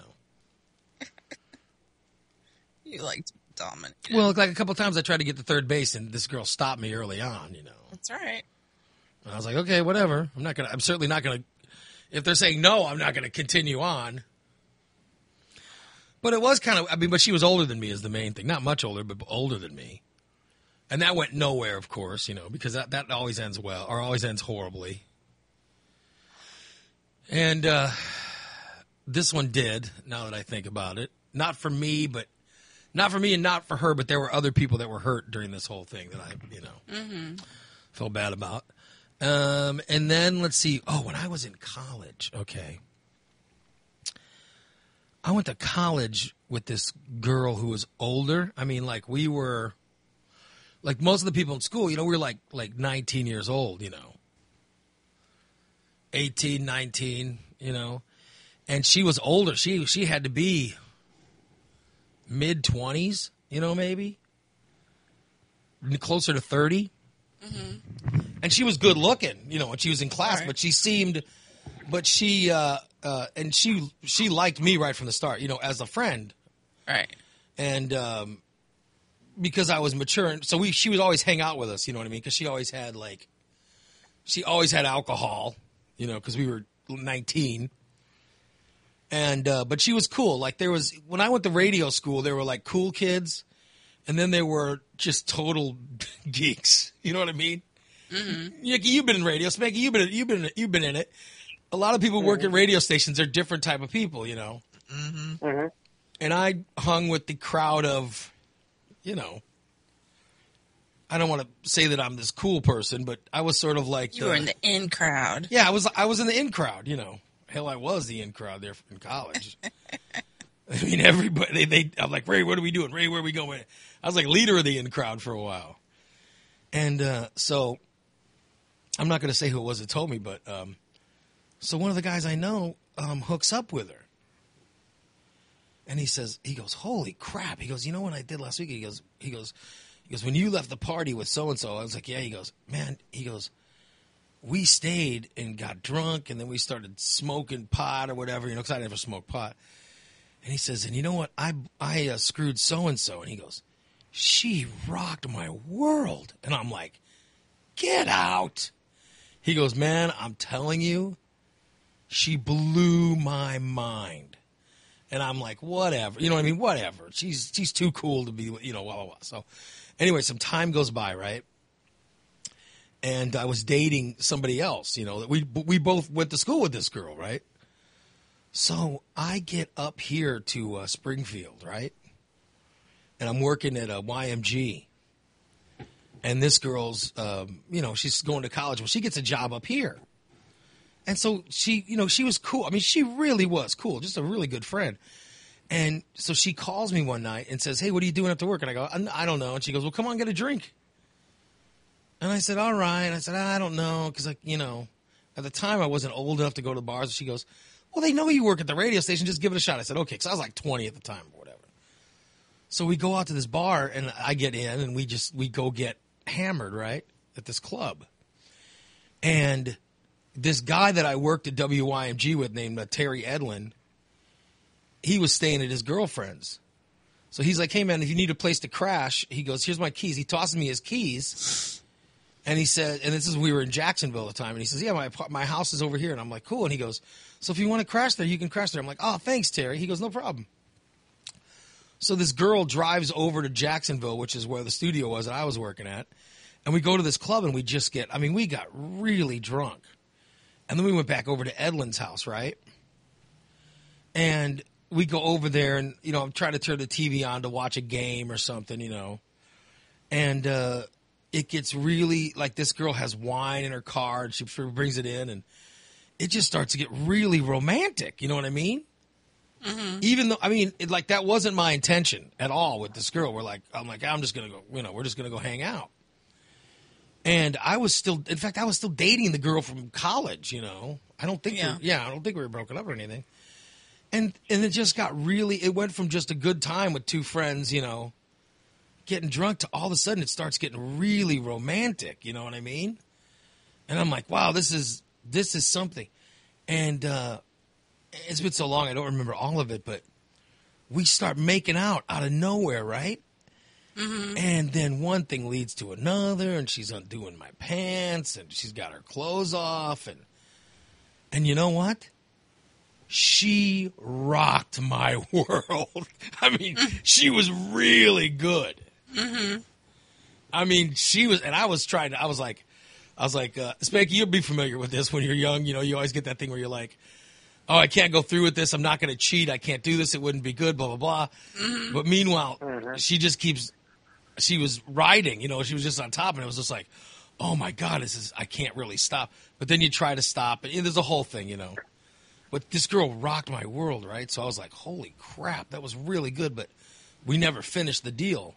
You liked dominant. Well, like a couple times I tried to get to third base, and this girl stopped me early on, you know. That's all right. And I was like, okay, whatever. I'm not gonna. I'm certainly not gonna. If they're saying no, I'm not gonna continue on. But it was kind of. I mean, but she was older than me is the main thing. Not much older, but older than me. And that went nowhere, of course, you know, because that that always ends well, or always ends horribly. And uh, this one did. Now that I think about it, not for me, but. Not for me and not for her, but there were other people that were hurt during this whole thing that I, you know, Mm-hmm. felt bad about. Um, and then, let's see. Oh, when I was in college, okay. I went to college with this girl who was older. I mean, like, we were, like, most of the people in school, you know, we were, like, like nineteen years old, you know. eighteen, nineteen, you know. And she was older. She She had to be mid-twenties, you know, maybe. Closer to thirty. Mm-hmm. And she was good looking, you know, when she was in class, Right. but she seemed, but she, uh, uh, and she, she liked me right from the start, you know, as a friend. Right. And, um, because I was mature, and so we, she would always hang out with us, you know what I mean? Because she always had, like, she always had alcohol, you know, because we were nineteen. And, uh, but she was cool. Like, there was, when I went to radio school, there were, like, cool kids, and then there were just total geeks. You know what I mean? Mm-hmm. Nicky, you've been in radio. Spanky, you've been, you've been, you've been in it. A lot of people who work at radio stations are different type of people, you know? Mm-hmm. Mm-hmm. And I hung with the crowd of, you know, I don't want to say that I'm this cool person, but I was sort of like You were in the in crowd. Yeah, I was. I was in the in crowd. You know, hell, I was the in crowd there in college. I mean, everybody. They, they. I'm like, Ray, what are we doing? Ray, where are we going? I was like leader of the in crowd for a while, and uh, so I'm not going to say who it was that told me, but um, so one of the guys I know um, hooks up with her. And he says, he goes, holy crap. He goes, you know what I did last week? He goes, he goes, he goes, when you left the party with so-and-so, I was like, yeah. He goes, man, he goes, we stayed and got drunk, and then we started smoking pot or whatever, you know, because I never smoked pot. And he says, and you know what? I, I uh, screwed so-and-so. And he goes, she rocked my world. And I'm like, get out. He goes, man, I'm telling you, she blew my mind. And I'm like, whatever. You know what I mean? Whatever. She's she's too cool to be, you know, blah, blah, blah. So anyway, some time goes by, right? And I was dating somebody else, you know. We we both went to school with this girl, right? So I get up here to uh, Springfield, right? And I'm working at a Y M G. And this girl's, um, you know, she's going to college. Well, she gets a job up here. And so she, you know, she was cool. I mean, she really was cool, just a really good friend. And so she calls me one night and says, hey, what are you doing after work? And I go, I don't know. And she goes, well, come on, get a drink. And I said, all right. And I said, I don't know. Because, like, you know, at the time I wasn't old enough to go to the bars. And she goes, well, they know you work at the radio station. Just give it a shot. I said, okay. Because I was like twenty at the time or whatever. So we go out to this bar and I get in and we just, we go get hammered, right, at this club. And this guy that I worked at W Y M G with named uh, Terry Edlin, he was staying at his girlfriend's. So he's like, hey, man, if you need a place to crash, he goes, here's my keys. He tosses me his keys. And he said, and this is, we were in Jacksonville at the time. And he says, yeah, my my house is over here. And I'm like, cool. And he goes, so if you want to crash there, you can crash there. I'm like, oh, thanks, Terry. He goes, no problem. So this girl drives over to Jacksonville, which is where the studio was that I was working at. And we go to this club and we just get, I mean, we got really drunk. And then we went back over to Edlin's house, right? And we go over there and, you know, I'm trying to turn the T V on to watch a game or something, you know. And uh, it gets really, like, this girl has wine in her car and she brings it in. And it just starts to get really romantic, you know what I mean? Mm-hmm. Even though, I mean, it, like, that wasn't my intention at all with this girl. We're like, I'm like, I'm just going to go, you know, we're just going to go hang out. And I was still, in fact, I was still dating the girl from college, you know. I don't think, yeah, we, yeah I don't think we were broken up or anything. And and it just got really, it went from just a good time with two friends, you know, getting drunk to all of a sudden it starts getting really romantic, you know what I mean? And I'm like, wow, this is, this is something. And uh, it's been so long, I don't remember all of it, but we start making out out of nowhere, right? Mm-hmm. And then one thing leads to another, and she's undoing my pants, and she's got her clothes off, and and you know what? She rocked my world. I mean, she was really good. Mm-hmm. I mean, she was, and I was trying to, I was like, I was like, uh, Spanky, you'll be familiar with this when you're young. You know, you always get that thing where you're like, oh, I can't go through with this. I'm not going to cheat. I can't do this. It wouldn't be good, blah, blah, blah. Mm-hmm. But meanwhile, mm-hmm. she just keeps, she was riding, you know, she was just on top, and it was just like, oh my God, this is, I can't really stop. But then you try to stop, and there's a whole thing, you know. But this girl rocked my world, right? So I was like, holy crap, that was really good, but we never finished the deal.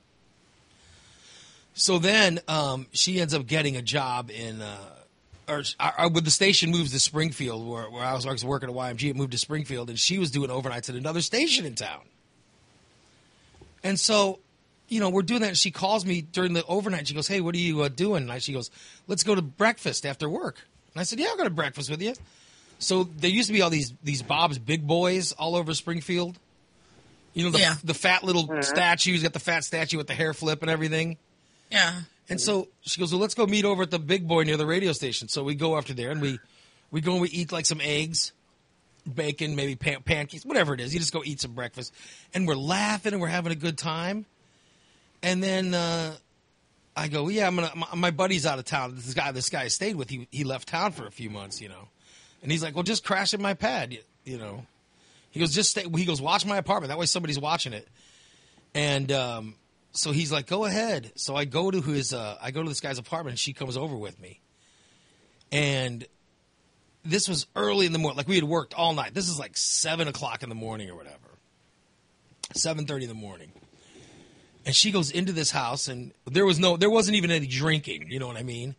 So then um, she ends up getting a job in, uh, or uh, when the station moves to Springfield, where, where I was, I was working at Y M G, it moved to Springfield, and she was doing overnights at another station in town. And so, you know, we're doing that, and she calls me during the overnight. She goes, hey, what are you uh, doing? And she goes, let's go to breakfast after work. And I said, yeah, I'll go to breakfast with you. So there used to be all these these Bob's Big Boys all over Springfield. You know, the, yeah. the fat little mm-hmm. statues, got the fat statue with the hair flip and everything. Yeah. And so she goes, well, let's go meet over at the Big Boy near the radio station. So we go after there, and we, we go and we eat like some eggs, bacon, maybe pan- pancakes, whatever it is. You just go eat some breakfast. And we're laughing, and we're having a good time. And then uh, I go, yeah, I'm gonna. My, my buddy's out of town. This guy, this guy I stayed with, he he left town for a few months, you know. And he's like, well, just crash at my pad, you, you know. He goes, just stay. He goes, watch my apartment. That way somebody's watching it. And um, so he's like, go ahead. So I go to his. Uh, I go to this guy's apartment, and she comes over with me. And this was early in the morning. Like, we had worked all night. This is like seven o'clock in the morning or whatever. seven thirty in the morning. And she goes into this house, and there was no, there wasn't even any drinking. You know what I mean?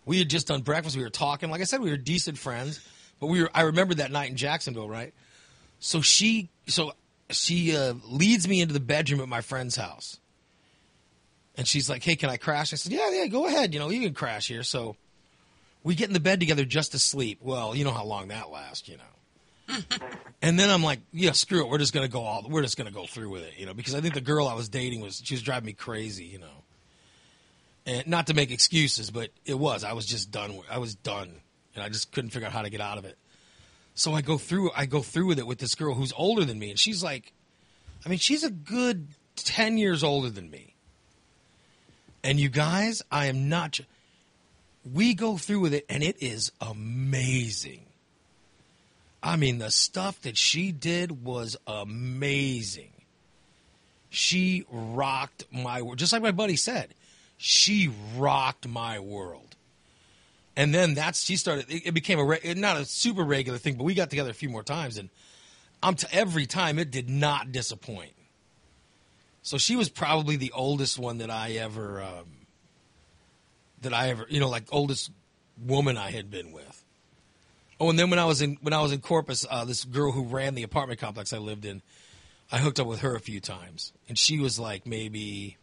We had just done breakfast. We were talking. Like I said, we were decent friends. But we were. I remember that night in Jacksonville, right? So she, so she uh, leads me into the bedroom at my friend's house, and she's like, "Hey, can I crash?" I said, "Yeah, yeah, go ahead. You know, you can crash here." So we get in the bed together just to sleep. Well, you know how long that lasts, you know. And then I'm like, "Yeah, screw it. We're just gonna go all. We're just gonna go through with it, you know." Because I think the girl I was dating was she was driving me crazy, you know. And not to make excuses, but it was. I was just done. I was done. And I just couldn't figure out how to get out of it. So I go through I go through with it with this girl who's older than me. And she's like, I mean, she's a good ten years older than me. And you guys, I am not. We go through with it, and it is amazing. I mean, the stuff that she did was amazing. She rocked my world. Just like my buddy said, she rocked my world. And then that's, she started, it, it became a, not a super regular thing, but we got together a few more times, and I'm to every time it did not disappoint. So she was probably the oldest one that I ever, um, that I ever, you know, like oldest woman I had been with. Oh, and then when I was in, when I was in Corpus, uh, this girl who ran the apartment complex I lived in, I hooked up with her a few times, and she was like maybe,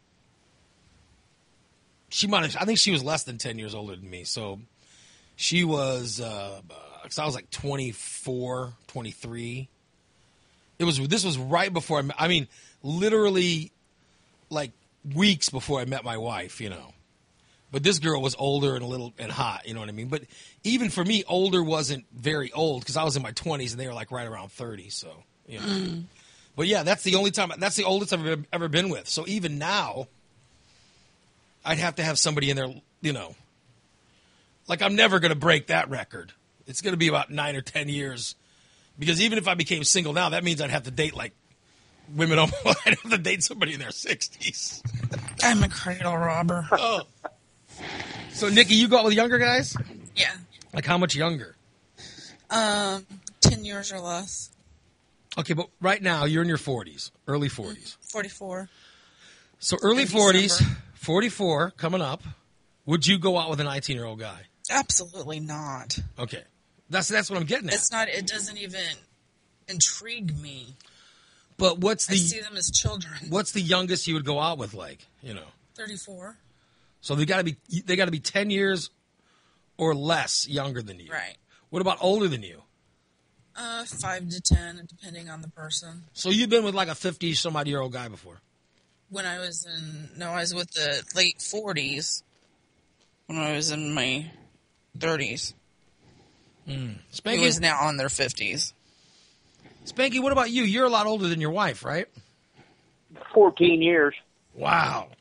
she might have, I think she was less than ten years older than me, so. She was, uh, cause I was like twenty-four, twenty-three. It was, this was right before I met, I mean, literally like weeks before I met my wife, you know. But this girl was older and a little, and hot, you know what I mean? But even for me, older wasn't very old because I was in my twenties and they were like right around thirty, so, you know. Mm. But yeah, that's the only time, that's the oldest I've ever, ever been with. So even now, I'd have to have somebody in there, you know. Like, I'm never going to break that record. It's going to be about nine or ten years. Because even if I became single now, that means I'd have to date, like, women. I'd have to date somebody in their sixties. I'm a cradle robber. Oh. So, Nikki, you go out with younger guys? Yeah. Like, how much younger? Um, ten years or less. Okay, but right now, you're in your forties, early forties. forty-four. So, early forties, forty-four, coming up. Would you go out with a nineteen-year-old guy? Absolutely not. Okay. That's that's what I'm getting at. It's not, it doesn't even intrigue me. But what's the... I see them as children. What's the youngest you would go out with, like, you know? thirty-four. So they got to be they got to be ten years or less younger than you. Right. What about older than you? Uh, five to ten, depending on the person. So you've been with like a fifty-some-odd-year-old guy before? When I was in... No, I was with the late forties. When I was in my thirties. Mm. Spanky He was now on their fifties. Spanky, what about you? You're a lot older than your wife, right? fourteen years. Wow.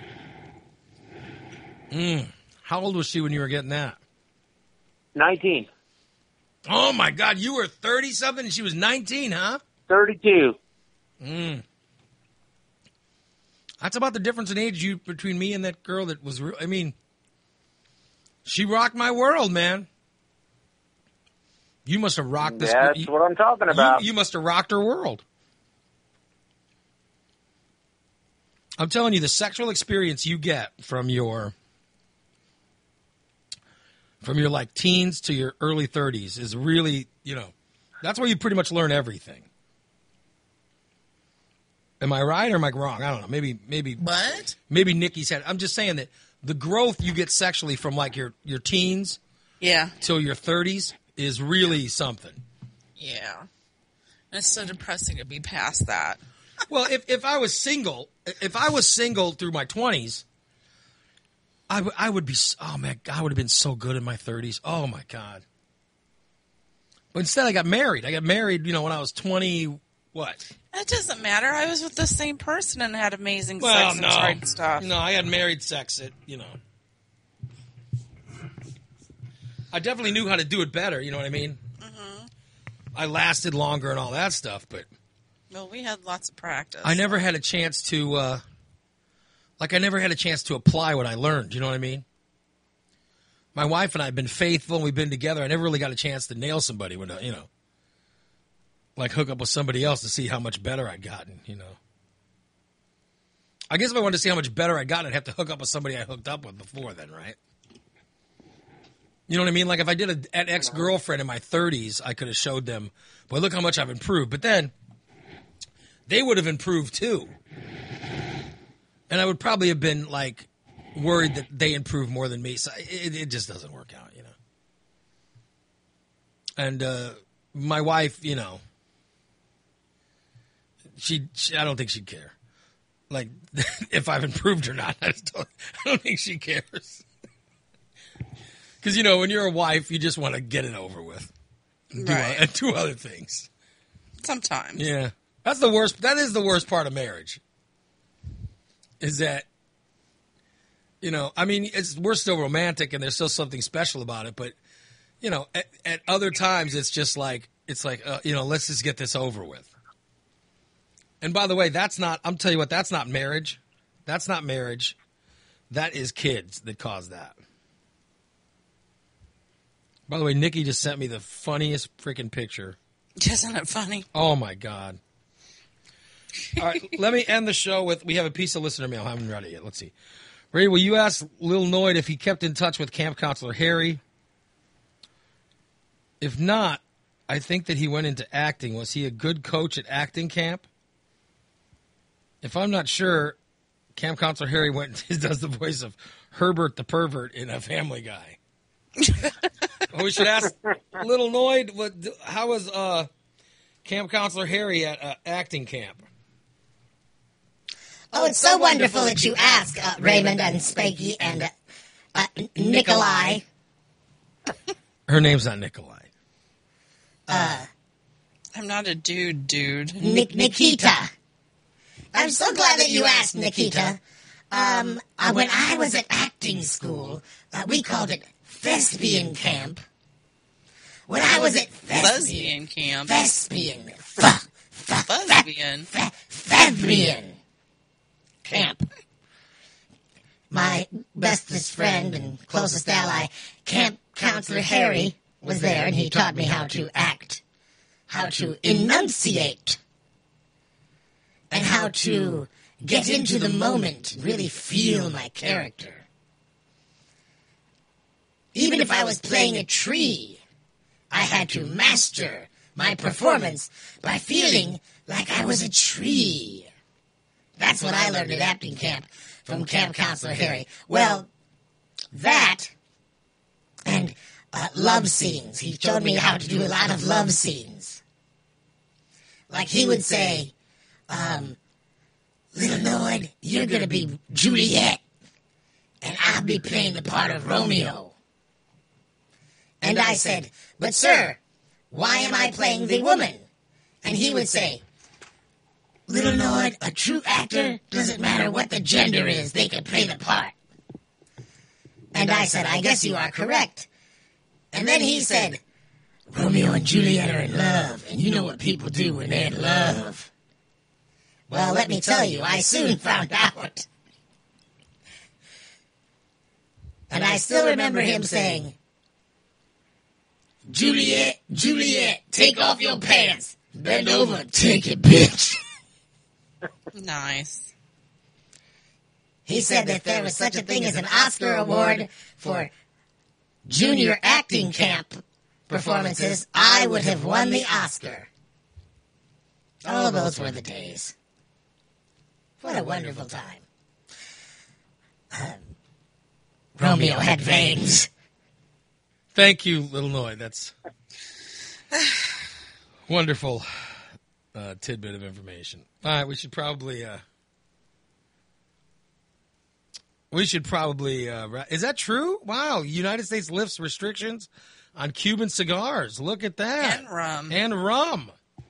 Mm. How old was she when you were getting that? nineteen. Oh, my God. You were thirty-something and she was nineteen, huh? thirty-two. Mm. That's about the difference in age you between me and that girl that was real. I mean... She rocked my world, man. You must have rocked this. That's you, what I'm talking about. You, you must have rocked her world. I'm telling you, the sexual experience you get from your, from your like teens to your early thirties is really, you know, that's where you pretty much learn everything. Am I right or am I wrong? I don't know. Maybe, maybe. What? Maybe Nikki's had. I'm just saying that. The growth you get sexually from like your, your teens yeah. till your thirties is really something. Yeah. And it's so depressing to be past that. Well, if, if I was single, if I was single through my twenties, I, w- I would be, oh man, I would have been so good in my thirties. Oh my God. But instead I got married. I got married, you know, when I was twenty, what? It doesn't matter. I was with the same person and had amazing well, sex no. and tried stuff. No, I had married sex at, you know. I definitely knew how to do it better, you know what I mean? Mm-hmm. I lasted longer and all that stuff, but... Well, we had lots of practice. I never had a chance to, uh... Like, I never had a chance to apply what I learned, you know what I mean? My wife and I have been faithful and we've been together. I never really got a chance to nail somebody when, you know... Like hook up with somebody else to see how much better I'd gotten, you know. I guess if I wanted to see how much better I'd gotten, I'd have to hook up with somebody I hooked up with before then, right? You know what I mean? Like if I did a, an ex-girlfriend in my thirties, I could have showed them, boy, look how much I've improved. But then they would have improved too. And I would probably have been like worried that they improved more than me. So it, it just doesn't work out, you know. And uh, my wife, you know, she, she I don't think she'd care. Like if I've improved or not. I just don't, I don't think she cares. Because, you know, when you're a wife, you just want to get it over with. And do, Right. and do other things. Sometimes. Yeah. That's the worst. That is the worst part of marriage. Is that, you know, I mean, it's, we're still romantic and there's still something special about it. But, you know, at, at other times, it's just like, it's like, uh, you know, let's just get this over with. And by the way, that's not, I'm telling you what, that's not marriage. That's not marriage. That is kids that cause that. By the way, Nikki just sent me the funniest freaking picture. Isn't it funny? Oh, my God. All right, let me end the show with, we have a piece of listener mail. I haven't read it yet. Let's see. Ray, will you ask Lil Noid if he kept in touch with camp counselor Harry? If not, I think that he went into acting. Was he a good coach at acting camp? If I'm not sure, camp counselor Harry went does the voice of Herbert the pervert in A Family Guy. Well, we should ask Little Noid, what, how was uh, camp counselor Harry at uh, acting camp? Oh, it's so wonderful that you ask, uh, Raymond and Spanky and uh, uh, Nikolai. Her name's not Nikolai. Uh, I'm not a dude, dude. Nik- Nikita. I'm so glad that you asked, Nikita. Um, uh, when I was at acting school, uh, we called it thespian camp. When I was at Thespian camp. Thespian. Thespian. Thespian camp. My bestest friend and closest ally, camp counselor Harry, was there, and he taught me how to act, how to enunciate, and how to get into the moment, really feel my character. Even if I was playing a tree, I had to master my performance by feeling like I was a tree. That's what I learned at acting camp from camp counselor Harry. Well, that and uh, love scenes. He showed me how to do a lot of love scenes. Like he would say, um, Little Noid, you're going to be Juliet, and I'll be playing the part of Romeo. And I said, but sir, why am I playing the woman? And he would say, Little Noid, a true actor, doesn't matter what the gender is, they can play the part. And I said, I guess you are correct. And then he said, Romeo and Juliet are in love, and you know what people do when they're in love. Well, let me tell you, I soon found out. And I still remember him saying, Juliet, Juliet, take off your pants. Bend over, take it, bitch. Nice. He said that there was such a thing as an Oscar award for junior acting camp performances, I would have won the Oscar. Oh, those were the days. What a wonderful time. Um, Romeo had veins. Thank you, Little Noid. That's wonderful uh, tidbit of information. All right, we should probably... Uh, we should probably... Uh, ra- is that true? Wow, United States lifts restrictions on Cuban cigars. Look at that. And rum. And rum.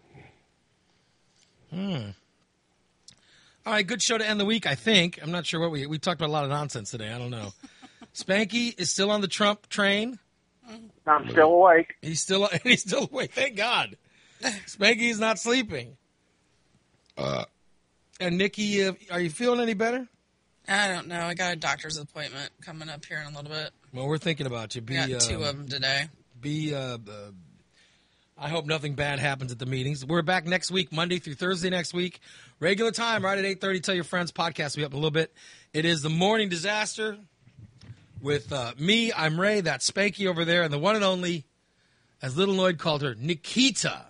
Hmm. All right, good show to end the week, I think. I'm not sure what we... We talked about a lot of nonsense today. I don't know. Spanky is still on the Trump train. I'm still awake. He's still he's still awake. Thank God. Spanky's not sleeping. Uh, and Nikki, uh, are you feeling any better? I don't know. I got a doctor's appointment coming up here in a little bit. Well, we're thinking about you. Be, I got two uh, of them today. Be. Uh, uh, I hope nothing bad happens at the meetings. We're back next week, Monday through Thursday next week. Regular time, right at eight thirty. Tell your friends. Podcast will be up in a little bit. It is the Morning Disaster with uh, me. I'm Ray. That's Spanky over there, and the one and only, as Little Lloyd called her, Nikita.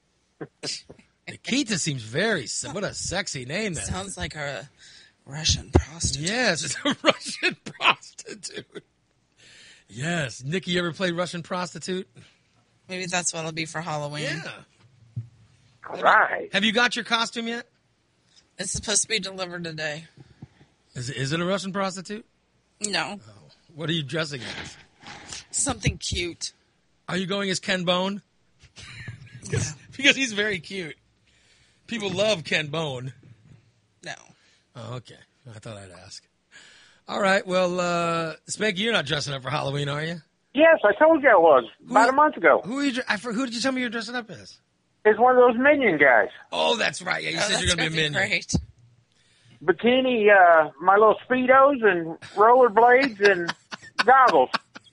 Nikita seems very, what a sexy name that Sounds is. like a Russian prostitute. Yes, it's a Russian prostitute. Yes. Nikki, you ever played Russian prostitute? Maybe that's what it'll be for Halloween. Yeah. All right. Have you got your costume yet? It's supposed to be delivered today. Is it, is it a Russian prostitute? No. What are you dressing as? Something cute. Are you going as Ken Bone? because, because he's very cute. People love Ken Bone. No. Oh, okay. I thought I'd ask. All right. Well, uh, Spanky, you're not dressing up for Halloween, are you? Yes, I told you I was about Who- a month ago. Who are you? dr- I, for- who did you tell me you're dressing up as? It's one of those minion guys. Oh, that's right. Yeah, you Oh, said that's you're going to be a gonna minion. Great. Bikini, uh, my little Speedos and rollerblades and goggles.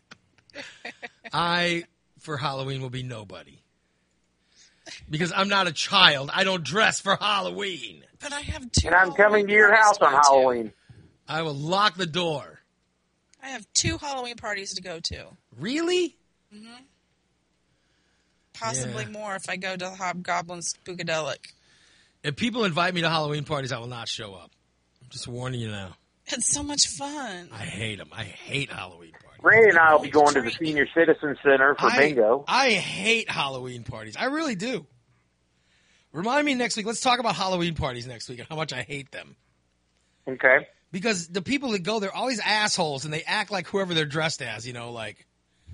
I, for Halloween, will be nobody. Because I'm not a child. I don't dress for Halloween. But I have two. And I'm coming to your house on Halloween. I will lock the door. I have two Halloween parties to go to. Really? hmm Possibly Yeah. more if I go to Hobgoblin Spookadelic. If people invite me to Halloween parties, I will not show up. I'm just warning you now. It's so much fun. I hate them. I hate Halloween parties. Ray and I will be going to the Senior Citizen Center for I, bingo. I hate Halloween parties. I really do. Remind me next week. Let's talk about Halloween parties next week and how much I hate them. Okay. Because the people that go, they're always assholes, and they act like whoever they're dressed as, you know, like,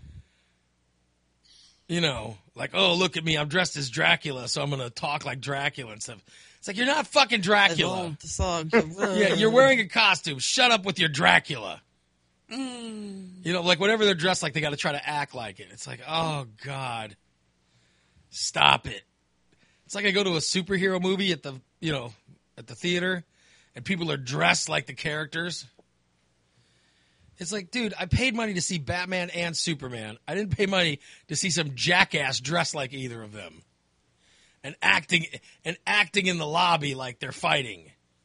you know, like, oh, look at me, I'm dressed as Dracula, so I'm going to talk like Dracula and stuff. It's like, you're not fucking Dracula. Yeah, you're wearing a costume. Shut up with your Dracula. Mm. You know, like, whatever they're dressed like, they got to try to act like it. It's like, oh, God. Stop it. It's like I go to a superhero movie at the, you know, at the theater, and people are dressed like the characters. It's like, dude, I paid money to see Batman and Superman. I didn't pay money to see some jackass dressed like either of them. And acting and acting in the lobby like they're fighting.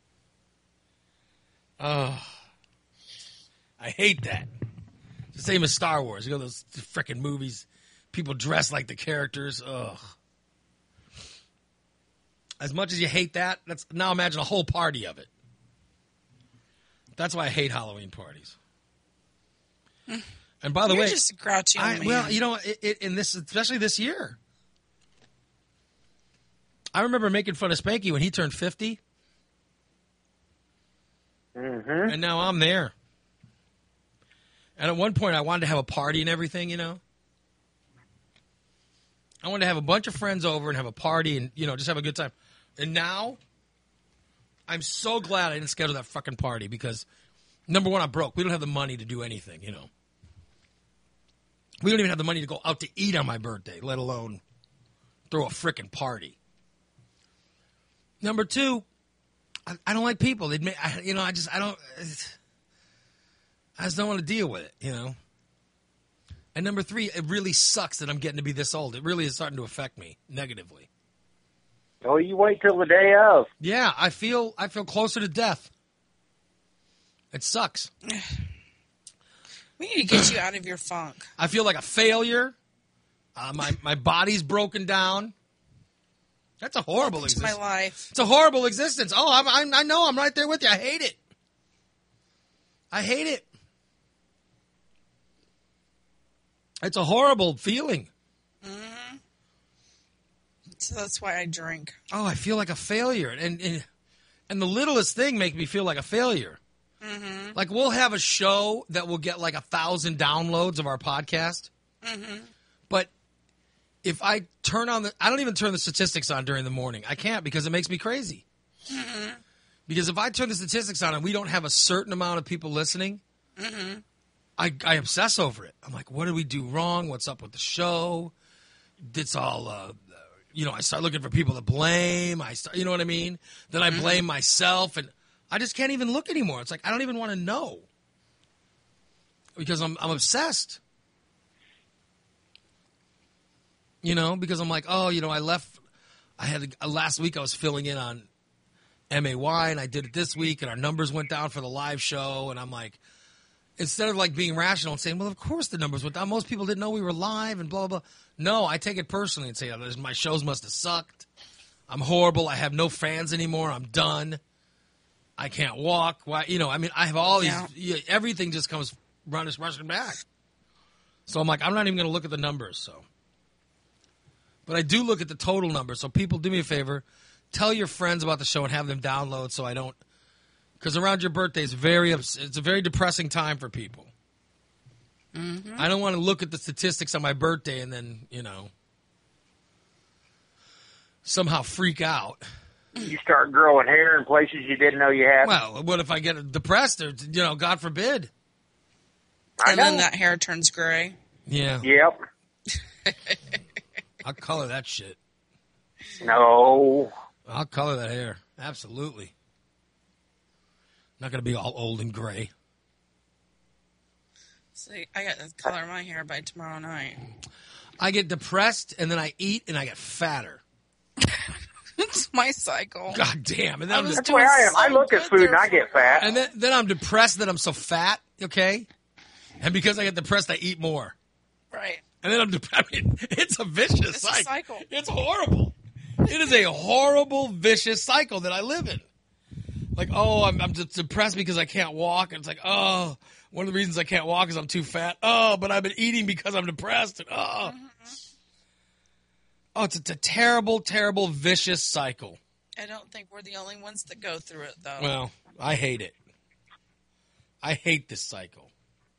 Oh. I hate that. It's the same as Star Wars. You know those frickin' movies, people dress like the characters. Ugh. As much as you hate that, that's now imagine a whole party of it. That's why I hate Halloween parties. And by the You're way, just a grouchy old I, man. well, you know, it, it, in this, especially this year, I remember making fun of Spanky when he turned fifty, Mm-hmm. and now I'm there. And at one point, I wanted to have a party and everything, you know. I wanted to have a bunch of friends over and have a party and, you know, just have a good time. And now, I'm so glad I didn't schedule that fucking party because, number one, I'm broke. We don't have the money to do anything, you know. We don't even have the money to go out to eat on my birthday, let alone throw a frickin' party. Number two, I, I don't like people. They'd make, I, you know, I just, I don't, I just don't want to deal with it, you know. And number three, it really sucks that I'm getting to be this old. It really is starting to affect me negatively. Oh, you wait till the day of. Yeah, I feel I feel closer to death. It sucks. We need to get you out of your funk. I feel like a failure. Uh, my my body's broken down. That's a horrible Welcome to existence. my life. It's a horrible existence. Oh, I'm, I'm, I know. I'm right there with you. I hate it. I hate it. It's a horrible feeling. Mm-hmm. So that's why I drink. Oh, I feel like a failure. And and, and the littlest thing makes me feel like a failure. Mm-hmm. Like, we'll have a show that will get like a thousand downloads of our podcast. Mm-hmm. But if I turn on the, I don't even turn the statistics on during the morning. I can't because it makes me crazy. Mm-hmm. Because if I turn the statistics on and we don't have a certain amount of people listening, Mm-hmm. I, I obsess over it. I'm like, what did we do wrong? What's up with the show? It's all, uh, you know, I start looking for people to blame. I start, you know what I mean? Then I blame myself, and I just can't even look anymore. It's like I don't even want to know because I'm I'm obsessed. You know, because I'm like, oh, you know, I left. I had a, last week I was filling in on M A Y, and I did it this week, and our numbers went down for the live show, and I'm like, instead of like being rational and saying, well, of course the numbers went down. Most people didn't know we were live and blah, blah, blah. No, I take it personally and say, oh, my shows must have sucked. I'm horrible. I have no fans anymore. I'm done. I can't walk. Why? You know, I mean, I have all these, Yeah. yeah, everything just comes running, rushing back. So I'm like, I'm not even going to look at the numbers. So, but I do look at the total numbers. So people, do me a favor, tell your friends about the show and have them download so I don't, because around your birthday is very, it's a very depressing time for people. Mm-hmm. I don't want to look at the statistics on my birthday and then, you know, somehow freak out. You start growing hair in places you didn't know you had. Well, what if I get depressed or, you know, God forbid? I And then know. that hair turns gray. Yeah. Yep. I'll color that shit. No. I'll color that hair. Absolutely. Not going to be all old and gray. See, I got to color my hair by tomorrow night. I get depressed and then I eat and I get fatter. It's my cycle. God damn. And then I I'm was just, That's the way I am. I look at food and I get fat. and then, then I'm depressed that I'm so fat, okay? And because I get depressed, I eat more. Right. And then I'm depressed. I mean, it's a vicious It's a cycle. cycle. It's horrible. It is a horrible, vicious cycle that I live in. Like, oh, I'm, I'm just depressed because I can't walk. And it's like, oh, one of the reasons I can't walk is I'm too fat. Oh, but I've been eating because I'm depressed. And, oh. oh, it's a, it's a terrible, terrible, vicious cycle. I don't think we're the only ones that go through it, though. Well, I hate it. I hate this cycle.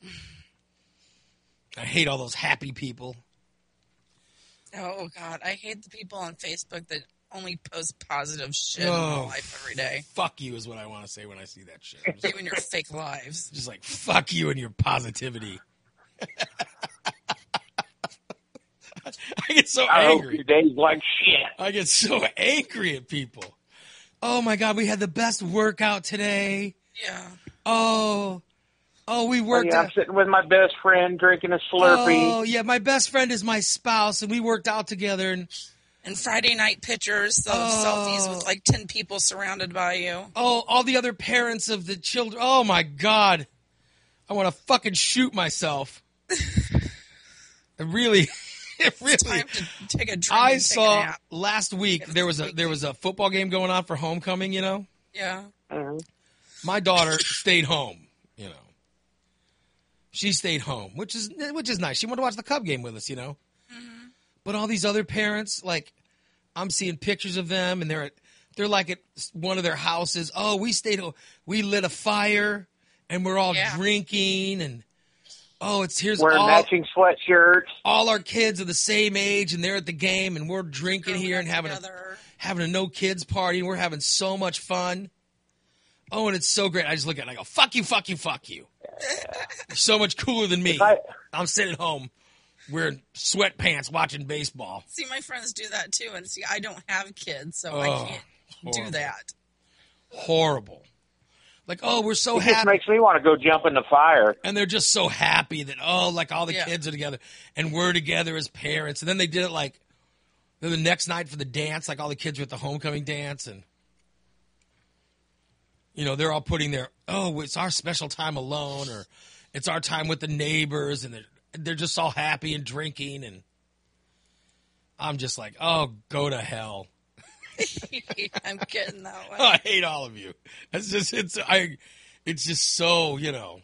I hate all those happy people. Oh, God. I hate the people on Facebook that only post positive shit in Oh, their life every day. Fuck you is what I want to say when I see that shit. I'm just You like, and your fake lives. just like, fuck you and your positivity. I get so I hope angry. your day's like shit. I get so angry at people. Oh my God, we had the best workout today. Yeah. Oh, oh, we Oh, worked yeah, I'm out. sitting with my best friend drinking a Slurpee. Oh yeah, my best friend is my spouse, and we worked out together. And And Friday night pictures of Oh. selfies with like ten people surrounded by you. oh, all the other parents of the children. Oh my God, I want to fucking shoot myself. I really, it really. Time to take a drink I and take a saw nap. last week there was a there was a football game going on for homecoming. You know, Yeah. Mhm. my daughter stayed home. You know, she stayed home, which is which is nice. She wanted to watch the Cub game with us. You know, Mm-hmm. but all these other parents, like, I'm seeing pictures of them, and they're at they're like at one of their houses. Oh, we stayed, we lit a fire, and we're all Yeah. drinking, and oh, it's here's Wearing all matching sweatshirts. all our kids are the same age, and they're at the game, and we're drinking Growing here up and having a together. having a no kids party, and we're having so much fun. Oh, and it's so great. I just look at it and I go, fuck you, fuck you, fuck you. You're so much cooler than me. I- I'm sitting at home wearing sweatpants watching baseball. See, my friends do that too, and see, I don't have kids, so Oh, I can't do horrible. that. Horrible. Like, oh, we're so It just happy. makes me want to go jump in the fire. And they're just so happy that, oh, like all the Yeah. kids are together and we're together as parents. And then they did it like then the next night for the dance, like all the kids were at the homecoming dance. And, you know, they're all putting their, oh, it's our special time alone, or it's our time with the neighbors. And they're, they're just all happy and drinking. And I'm just like, oh, go to hell. I'm getting that way. I hate all of you. It's just, it's, I, it's just so, you know.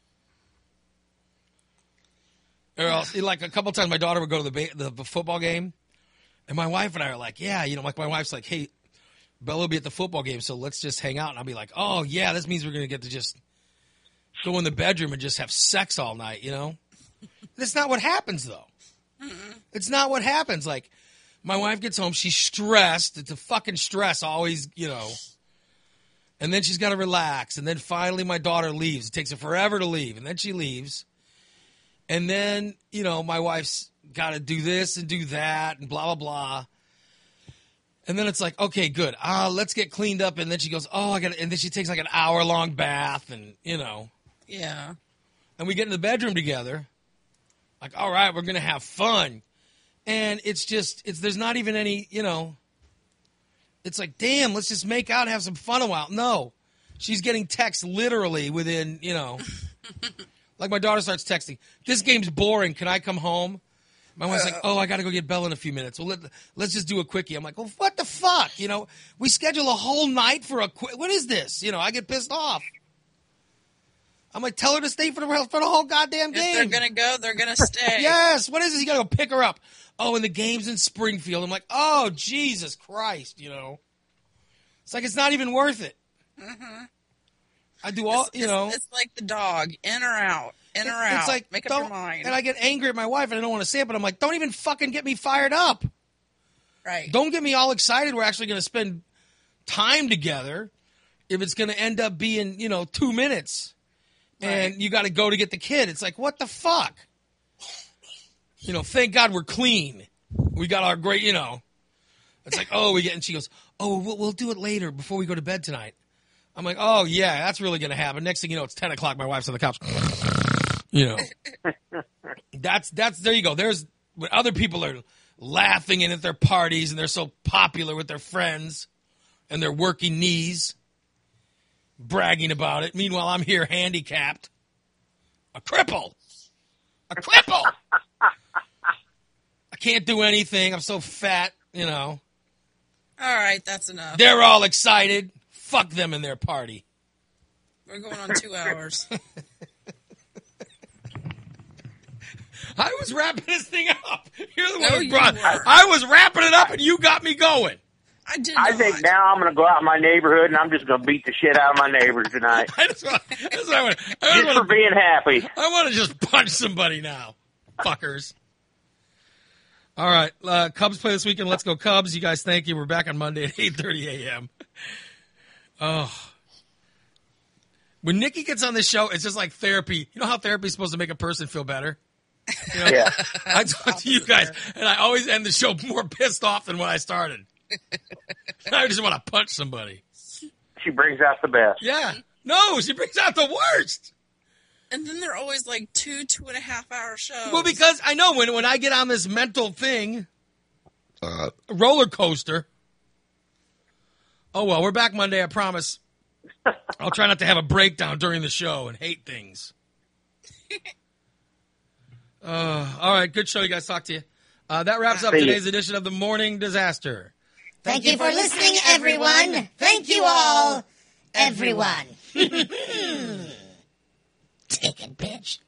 Or else, like a couple times, my daughter would go to the, ba- the the football game, and my wife and I are like, yeah, you know, like my wife's like, hey, Bella will be at the football game, so let's just hang out. And I'll be like, oh yeah, this means we're gonna get to just go in the bedroom and just have sex all night, you know. That's not what happens though. Mm-mm. It's not what happens. Like, my wife gets home, she's stressed. It's a fucking stress always, you know. And then she's got to relax. And then finally my daughter leaves. It takes her forever to leave. And then she leaves. And then, you know, my wife's got to do this and do that and blah, blah, blah. And then it's like, okay, good. Uh, let's get cleaned up. And then she goes, oh, I got to, and then she takes like an hour long bath and, you know. Yeah. And we get in the bedroom together. Like, all right, we're going to have fun. And it's just, it's there's not even any, you know, it's like, damn, let's just make out and have some fun a while. No, she's getting texts literally within, you know, Like my daughter starts texting, this game's boring. Can I come home? My wife's like, oh, I got to go get Bella in a few minutes. Well, let, let's just do a quickie. I'm like, well, what the fuck? You know, we schedule a whole night for a quick. What is this? You know, I get pissed off. I'm like, tell her to stay for the for the whole goddamn game. If they're gonna go, they're gonna stay. Yes. What is this? You gotta go pick her up. Oh, and the game's in Springfield. I'm like, oh, Jesus Christ. You know, it's like it's not even worth it. Mm-hmm. I do all. It's, you know, it's, it's like the dog, in or out, in or out. It's like, make up your mind. And I get angry at my wife, and I don't want to say it, but I'm like, don't even fucking get me fired up. Right. Don't get me all excited. We're actually going to spend time together. If it's going to end up being, you know, two minutes. And right. you got to go to get the kid. It's like, what the fuck? You know, thank God we're clean. We got our great, you know. It's like, oh, we get, and she goes, oh, we'll, we'll do it later before we go to bed tonight. I'm like, oh, yeah, that's really going to happen. Next thing you know, it's ten o'clock. My wife's on the couch. You know. That's, that's, there you go. There's, when other people are laughing in at their parties and they're so popular with their friends and their working knees. Bragging about it. Meanwhile, I'm here handicapped. A cripple. A cripple. I can't do anything. I'm so fat, you know. All right, that's enough. They're all excited. Fuck them and their party. We're going on two hours. I was wrapping this thing up. You're the no, one who brought you it. I was wrapping it up and you got me going. I did I not. think now I'm going to go out in my neighborhood and I'm just going to beat the shit out of my neighbors tonight. I just want, that's what I want. I just want for to, being happy. I want to just punch somebody now. Fuckers. All right. Uh, Cubs play this weekend. Let's go Cubs. You guys, thank you. We're back on Monday at eight thirty a.m. Oh. When Nikki gets on this show, it's just like therapy. You know how therapy is supposed to make a person feel better? You know? Yeah. I talk to you guys, and I always end the show more pissed off than when I started. I just want to punch somebody. She brings out the best. Yeah. No, she brings out the worst. And then they're always like two, two and a half hour shows. Well, because I know when, when I get on this mental thing, uh, roller coaster. Oh, well, we're back Monday, I promise. I'll try not to have a breakdown during the show and hate things. uh, all right, good show, you guys. Talk to you. Uh, that wraps up today's edition of The Morning Disaster. Thank you for listening, everyone. Thank you all, everyone. Take it, bitch.